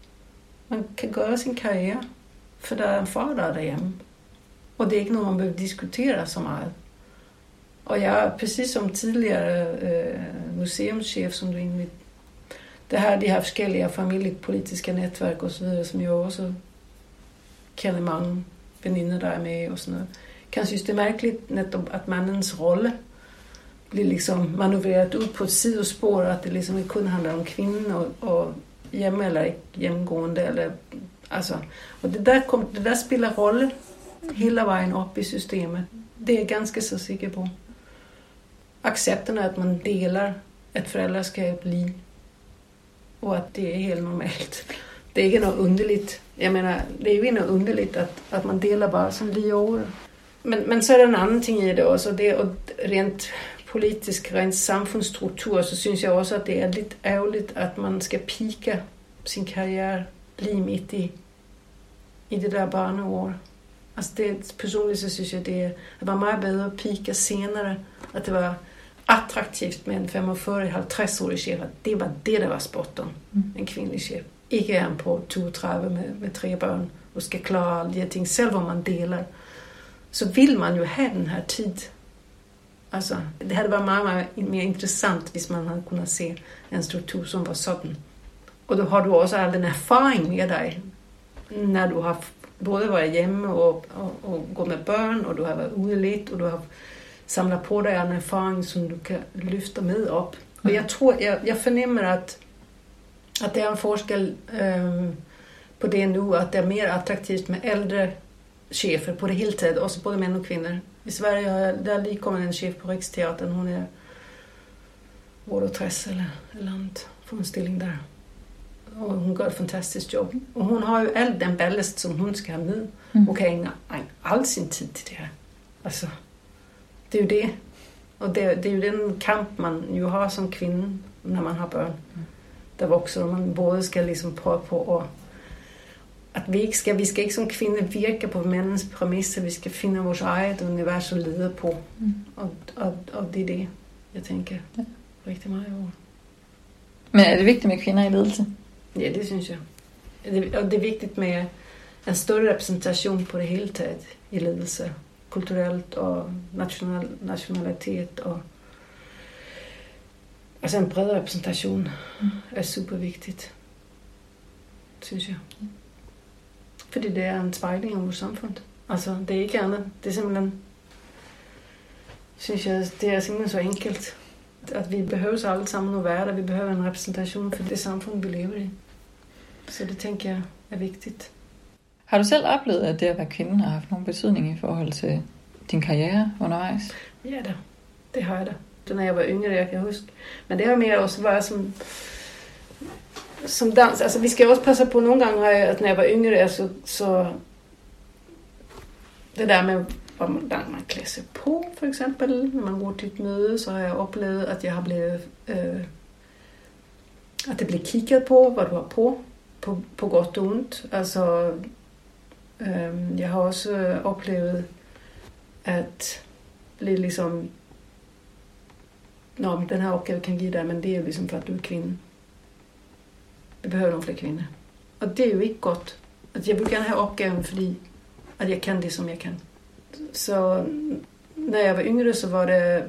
S2: gøre sin karriere, for der er en far, der er derhjemme. Og det er ikke noget, man behøver diskutere så meget. Og jeg er præcis som tidligere museumschef, som du egentlig... Der har de her forskellige familiepolitiske netværk og så videre, som jeg også kender mange veninder, der er med og sådan noget. Kan synes, det er mærkeligt netop, at mandens rolle bliver liksom manøvreret ud på et sidospor, at det ligesom ikke kun handler om kvinden og hjemme eller ikke hjemmegående. Eller, altså, og det der spiller rolle hele vejen op i systemet. Det er jeg ganske så sikker på. Accepten af, at man deler et forældreskab lige, og at det er helt normalt. Det er ikke noget underligt. Jeg mener, det er jo ikke noget underligt, at man deler bare sådan lige over. Men så er der en anden ting i det også, og det er rent politisk, rent samfundsstruktur, så synes jeg også, at det er lidt ærgerligt, at man skal pike sin karriere lige midt i det der barneår. Altså det, personligt så synes jeg, det var meget bedre at pike senere, at det var attraktivt med en 45-50-årig chef, at det var det, der var spotten, en kvindelig chef. Ikke er han på 32 med 3 børn og skal klare alle de her ting, selv hvor man deler. Så vil man jo have den her tid. Altså, det havde været meget, meget mere interessant, hvis man havde kunnet se en struktur, som var sådan. Og då har du også al den erfaring med dig, når du har både været hjemme og gået med børn, og du har været ude lidt, og du har samlet på dig en erfaring, som du kan løfte med op. Og jeg tror, jeg fornemmer, at det er en forskel på det nu, at det er mere attraktivt med ældre chefer på det hele taget, også både mænd og kvinder. I Sverige der er lige kommet en chef på Riksteatern, hun er 68 eller andet, får en stilling der. Og hun gør et fantastisk job. Og hun har jo alt den ballast, som hun skal have med. Hun kan ægge al sin tid til det her. Altså, det er jo det. Og det er jo den kamp, man jo har som kvinde, når man har børn. Der vokser, og man både skal ligesom prøve på at vi skal ikke som kvinde virke på mandens præmisser. Vi skal finde vores eget univers og lede på. Og det er det, jeg tænker rigtig meget over.
S1: Men er det vigtigt med kvinder i ledelse?
S2: Ja, det synes jeg. Og det er vigtigt med en større repræsentation på det hele taget i ledelse. Kulturelt og nationalitet. Og altså en bred repræsentation er super vigtigt, synes jeg. Fordi det er en spejling af vores samfund. Altså, det er ikke andet. Det er simpelthen, synes jeg, det er simpelthen så enkelt, at vi behøver så alle sammen at være der. Vi behøver en repræsentation for det samfund, vi lever i. Så det tænker jeg er vigtigt.
S1: Har du selv oplevet, at det at være kvinde har haft nogen betydning i forhold til din karriere undervejs?
S2: Ja da, det har jeg da. Når jeg var yngre, jeg kan huske. Men det har mere også været som dans. Altså, vi skal også passe på nogle gange, at når jeg var yngre, så det der med, hvordan man klæder sig på, for eksempel, når man går til et møde, så har jeg oplevet, at jeg har blevet, at det bliver kigget på, hvad du har på godt og ondt. Altså, jeg har også oplevet, at blive ligesom, men den her opgave kan give dig, men det er jo ligesom for, at du er kvinde. Vi behøver nogle flere kvinder. Og det er jo ikke godt. Altså, jeg vil gerne have opgaven, fordi at jeg kan det, som jeg kan. Så når jeg var yngre, så var det,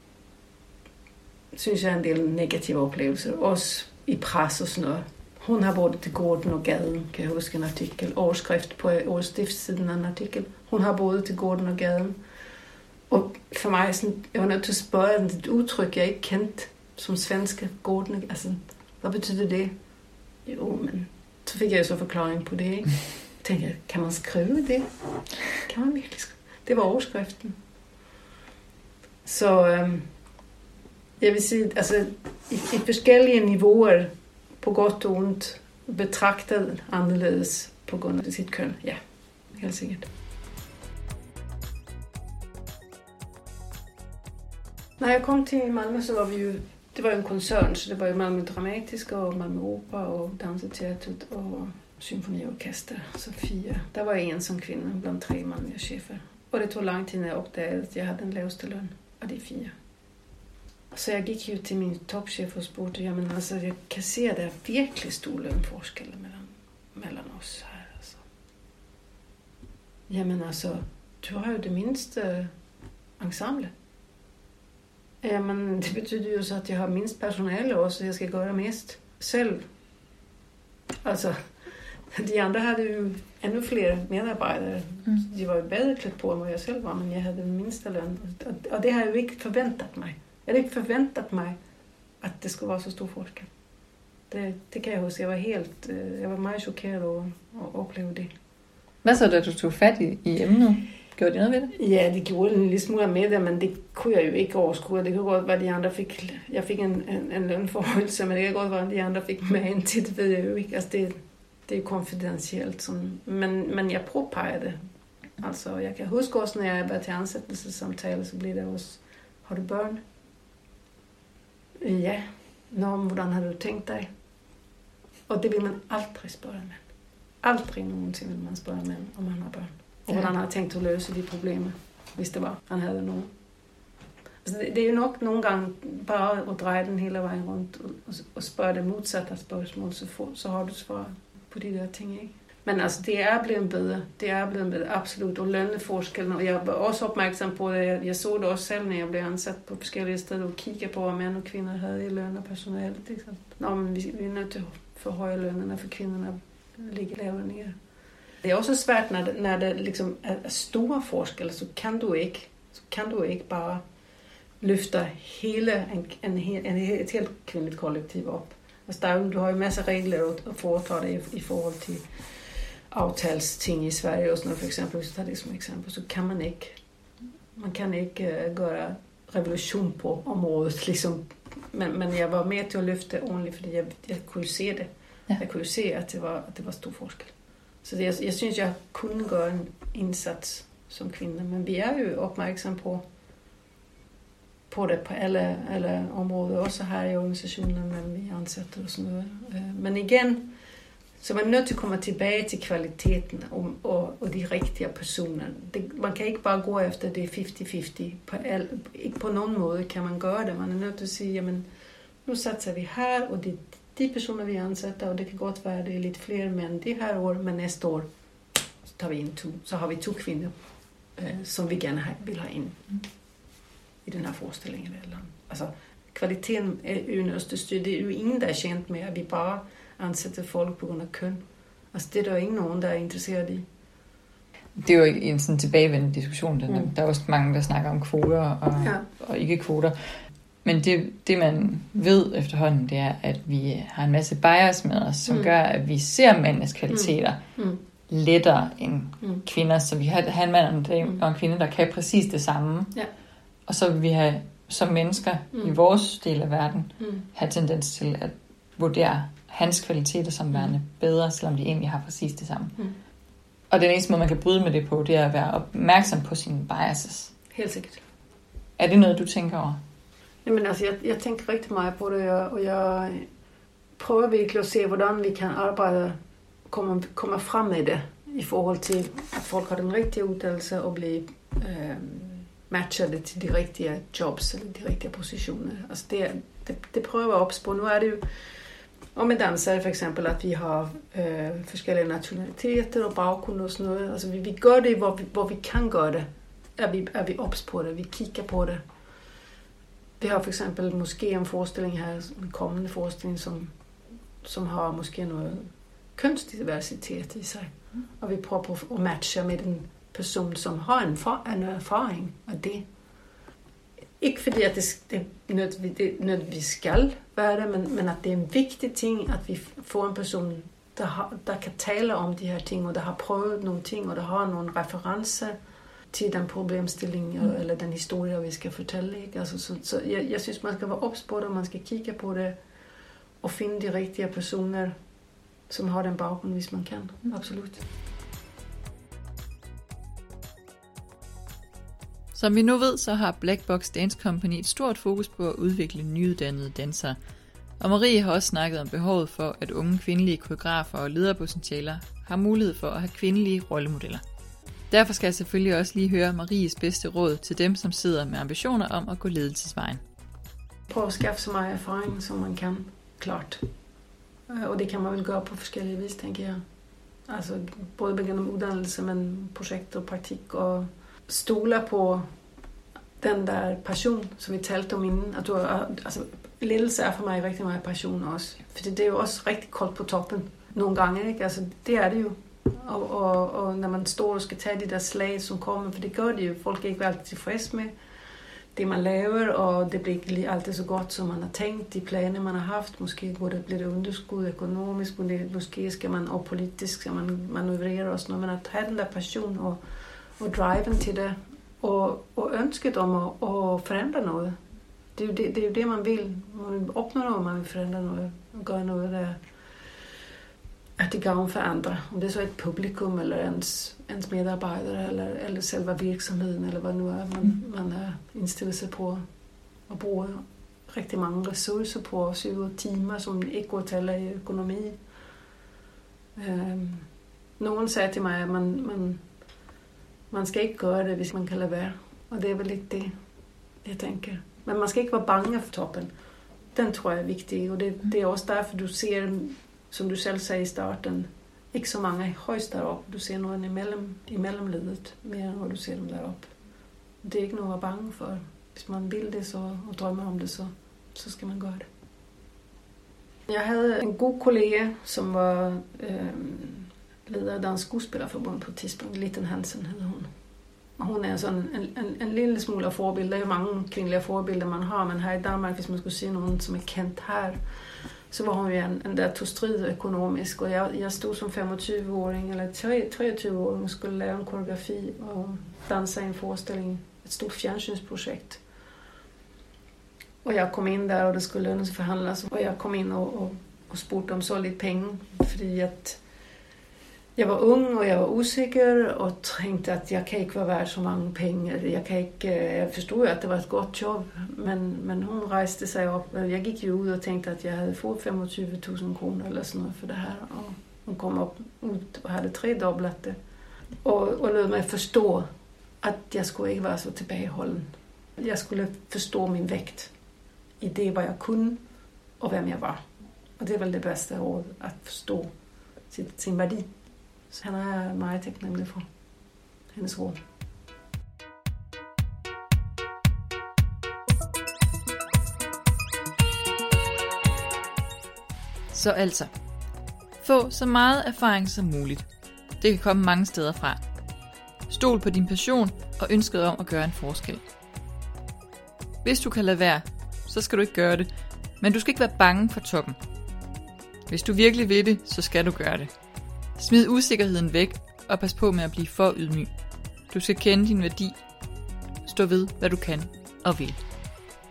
S2: synes jeg, en del negative oplevelser. Også i pres og sådan noget. Hun har både til gården og gaden, kan jeg huske en artikel. Overskrift på årets stiftstiden, en artikel. Hun har både til gården og gaden. Og for mig, sådan, jeg var nødt til at spørge et udtryk, jeg ikke kendte som svenske, gården. Altså, hvad betyder det? Jo, men så fik jeg jo så forklaring på det, ikke? Jeg tænkte, kan man skrive det? Kan man virkelig skrive? Det var overskriften. Så jeg vil sige, altså i forskellige niveauer på godt og ondt betragtet anderledes på grund af sit køn. Ja, helt sikkert. Når jeg kom til Malmø, så var vi jo, det var jo en koncern, så det var jo Malmø Dramatiske og Malmø Opera og Danseteatret og Symfoniorkester, så 4. Der var en som kvinde blandt 3 mandlige chefer. Og det tog lang tid, når jeg opdagede, at jeg havde den laveste løn, og det er 4. Så jeg gik jo til min topchef og spurgte, jamen altså, jeg kan se, at der er virkelig stor lønforskel mellem os her. Altså. Jamen altså, du har jo det mindste ensemble. Jamen, det betyder jo så, at jeg har mindst personale også, så jeg skal gøre mest selv. Altså, de andre havde jo endnu flere medarbejdere. De var jo bedre klædt på, end jeg selv var, men jeg havde den mindste løn. Og det har jeg jo ikke forventet mig. Jeg havde ikke forventet mig, at det skulle være så stor forskel. Det kan jeg huske. Jeg var meget chokeret over at opleve det.
S1: Hvad så, da du tog fat i emnet? Gjorde de noget ved det?
S2: Ja, det gjorde en lille smule med det, men det kunne jeg jo ikke overskue. Det kunne godt være, at de andre fik... Jeg fik en lønforholdelse, men det kan godt være, at de andre fik med ind til det, ved jeg jo ikke. Altså, det er konfidentielt. Sådan. Men jeg påpeger det. Altså, jeg kan huske også, når jeg var til ansættelsessamtale, så blev det også... Har du børn? Ja. Men hvordan har du tænkt dig? Og det vil man aldrig spørge en mand. Aldrig nogensinde vil man spørge en mand, om han har børn. Og hvordan han har tænkt at løse de problemer, hvis det var, han havde nogen. Altså, det er jo nok nogle gange bare at dreje den hele vejen rundt og spørge det modsatte spørgsmål, så har du svar på de der ting, ikke? Men altså, det er blevet bedre. Det er blevet bedre, absolut. Og lønneforskellen, og jeg var også opmærksom på det. Jeg så det også selv, når jeg blev ansat på forskellige steder og kiggede på, hvad mænd og kvinder havde i løn og personale. Men vi er nødt til at forhøje lønnerne, for kvinderne ligger lavere nede. Det er også svært, når det liksom er store forskelle, så kan du ikke bare løfte et helt kvindeligt kollektiv op. Altså, du har jo masser af regler at foretage dig i forhold til aftalsting i Sverige og sådan noget, for eksempel, hvis du tager det som eksempel, så kan man kan ikke gøre revolution på området, liksom. Men jeg var med til at løfte ordentligt, fordi jeg kunne se det. Ja. Jeg kunne se, at det var stor forskel. Så jeg synes, jeg kunne gøre en indsats som kvinde, men vi er jo opmærksom på det på alle områder, også her i organisationen, men vi ansætter og sådan noget. Men igen, så man er nødt til at komme tilbage til kvaliteten og de rigtige personer. Man kan ikke bare gå efter det 50-50. Ikke på nogen måde kan man gøre det. Man er nødt til at sige, jamen, nu satser vi her, og det de personer vi ansætter, og det kan godt være, at det er lidt flere mænd det her år, men næste år så tager vi ind 2. Så har vi 2 kvinder, som vi gerne vil have ind i den her forestilling. Altså, kvaliteten er jo nødvendigvis. Det er jo ingen, der er tjent med, at vi bare ansætter folk på grund af køn. Altså, det er der jo nogen, der er interesseret i.
S1: Det er jo en sådan tilbagevendende diskussion. Der er også mange, der snakker om kvoter og ikke kvoter. Men det, man ved efterhånden, det er, at vi har en masse bias med os, som gør, at vi ser mændenes kvaliteter lettere end kvinder. Så vi har en mand og en kvinde, der kan præcis det samme. Ja. Og så vil vi have som mennesker i vores del af verden have tendens til at vurdere hans kvaliteter som værende bedre, selvom de egentlig har præcis det samme. Og den eneste måde, man kan bryde med det på, det er at være opmærksom på sine biases.
S2: Helt sikkert.
S1: Er det noget, du tænker over?
S2: Jamen altså, jeg tænker rigtig meget på det, og jeg prøver virkelig at se, hvordan vi kan arbejde, komme frem med det, i forhold til, at folk har den rigtige uddannelse og blive matchet til de rigtige jobs, eller de rigtige positioner. Altså det prøver jeg at opspå. Nu er det jo, og med dansere for eksempel, at vi har forskellige nationaliteter og baggrund og sådan noget. Altså vi gør det, hvor vi kan gøre det. Er vi ops på det, vi kigger på det. Vi har for eksempel måske en forestilling her, en kommende forestilling, som har måske noget kønsdiversitet i sig. Og vi prøver på at matche med en person, som har en erfaring af det. Ikke fordi, at det nødvendigvis skal være det, men at det er en vigtig ting, at vi får en person, der kan tale om de her ting, og der har prøvet nogle ting, og der har nogle referencer til den problemstilling, eller den historie, vi skal fortælle. Ikke? Altså, så jeg synes, man skal være ops på det, man skal kigge på det, og finde de rigtige personer, som har den baggrund, hvis man kan. Absolut.
S1: Som vi nu ved, så har Black Box Dance Company et stort fokus på at udvikle nyuddannede dansere. Og Marie har også snakket om behovet for, at unge kvindelige koreografer og lederpotentialer har mulighed for at have kvindelige rollemodeller. Derfor skal jeg selvfølgelig også lige høre Maries bedste råd til dem, som sidder med ambitioner om at gå ledelsesvejen.
S2: Prøv at skaffe så meget erfaring, som man kan. Klart. Og det kan man vel gøre på forskellige vis, tænker jeg. Altså både gennem uddannelse, men projekt og praktik, og stole på den der passion, som vi talte om inden. Altså, ledelse er for mig rigtig meget passion også. Fordi det er jo også rigtig koldt på toppen nogle gange, ikke? Altså, det er det jo. Og når man står og skal tage de der slag, som kommer, for det gør de jo. Folk er ikke altid tilfreds med det, man laver, og det bliver ikke altid så godt, som man har tænkt. De planer, man har haft, måske bliver det underskud økonomisk, måske skal man, og politisk, skal man manøvrere og sådan noget, men at have den der passion og driven til det, og ønsket om at forandre noget. Det er jo det, man vil. Man vil opnå noget, man vil forandre noget, og gøre noget, der at det gavn for andre. Om det er så et publikum, eller ens medarbejdere, eller selve virksomheden, eller hvad nu er, man er indstillet sig på at bruge rigtig mange ressourcer på 7 timer, som ikke går til i økonomi. Nogen sagde til mig, at man skal ikke gøre det, hvis man kan lade være. Og det er vel ikke det, jeg tænker. Men man skal ikke være bange for toppen. Den tror jeg er vigtig, og det er også derfor, du ser, som du selv sagde i starten, ikke så mange højst deroppe. Du ser noget i mellemledet, mere end hvor du ser dem deroppe. Det er ikke noget at være bange for. Hvis man vil det og drømmer om det, så skal man gøre det. Jeg havde en god kollega, som var leder af Dansk Skuespillerforbund på et tidspunkt. Litten Hansen hed hun. Og hun er sådan en lille smule af forbilder. Der er jo mange kvindelige forbilder, man har. Men her i Danmark, hvis man skulle se nogen, som er kendt her, så var hun jo en der tog strid økonomisk. Og jeg stod som 25-åring eller 23-åring og skulle lave en koreografi og danse i en forestilling. Et stort fjernsynsprojekt. Og jeg kom ind der, og det skulle lønforhandles. Og jeg kom ind og spurgte om så lidt penge, fordi at jeg var ung, og jeg var usikker, og tænkte, at jeg kan ikke være værd så mange penge. Jeg forstod at det var et godt job, men hun rejste sig op. Jeg gik jo ud og tænkte, at jeg havde fået 25.000 kroner eller sådan noget for det her. Og hun kom op ud og havde 3-doblet det. Og lød mig forstå, at jeg skulle ikke være så tilbageholden. Jeg skulle forstå min vægt i det, hvad jeg kunne, og hvem jeg var. Og det er vel det bedste råd, at forstå sin værdi. Så han er meget taknemmelig for hendes råd.
S1: Så altså, få så meget erfaring som muligt. Det kan komme mange steder fra. Stol på din passion og ønsket om at gøre en forskel. Hvis du kan lade være, så skal du ikke gøre det, men du skal ikke være bange for toppen. Hvis du virkelig vil det, så skal du gøre det. Smid usikkerheden væk og pas på med at blive for ydmyg. Du skal kende din værdi. Stå ved, hvad du kan og vil.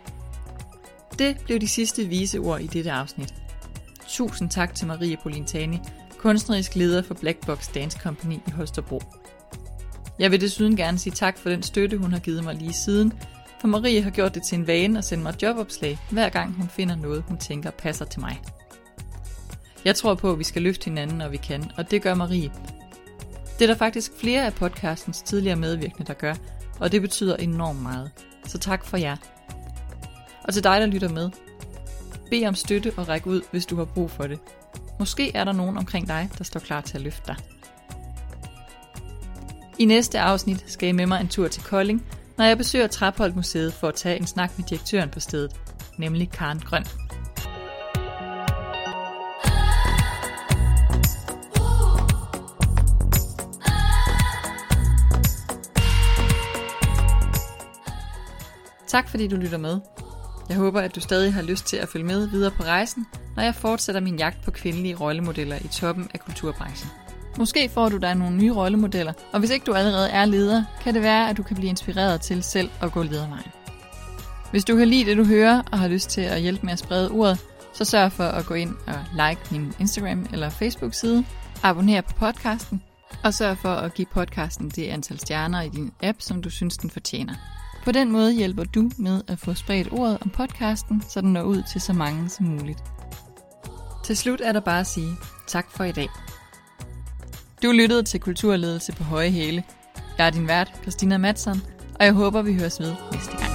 S1: det blev de sidste vise ord i dette afsnit. Tusind tak til Marie Brolin Tani, kunstnerisk leder for Black Box Dance Company i Holstebro. Jeg vil desuden gerne sige tak for den støtte, hun har givet mig lige siden, for Marie har gjort det til en vane at sende mig jobopslag, hver gang hun finder noget, hun tænker passer til mig. Jeg tror på, at vi skal løfte hinanden, når vi kan, og det gør Marie. Det er der faktisk flere af podcastens tidligere medvirkende, der gør, og det betyder enormt meget. Så tak for jer. Og til dig, der lytter med. Bed om støtte og ræk ud, hvis du har brug for det. Måske er der nogen omkring dig, der står klar til at løfte dig. I næste afsnit skal jeg med mig en tur til Kolding, når jeg besøger Trapholt Museet for at tage en snak med direktøren på stedet, nemlig Karen Grøn. Tak fordi du lytter med. Jeg håber, at du stadig har lyst til at følge med videre på rejsen, når jeg fortsætter min jagt på kvindelige rollemodeller i toppen af kulturbranchen. Måske får du dig nogle nye rollemodeller, og hvis ikke du allerede er leder, kan det være, at du kan blive inspireret til selv at gå ledervejen. Hvis du kan lide det, du hører, og har lyst til at hjælpe med at sprede ordet, så sørg for at gå ind og like min Instagram eller Facebook-side, abonner på podcasten, og sørg for at give podcasten det antal stjerner i din app, som du synes, den fortjener. På den måde hjælper du med at få spredt ordet om podcasten, så den når ud til så mange som muligt. Til slut er der bare at sige tak for i dag. Du lyttede til Kulturledelse på høje hæle. Jeg er din vært, Christina Madsson, og jeg håber, vi høres ved næste gang.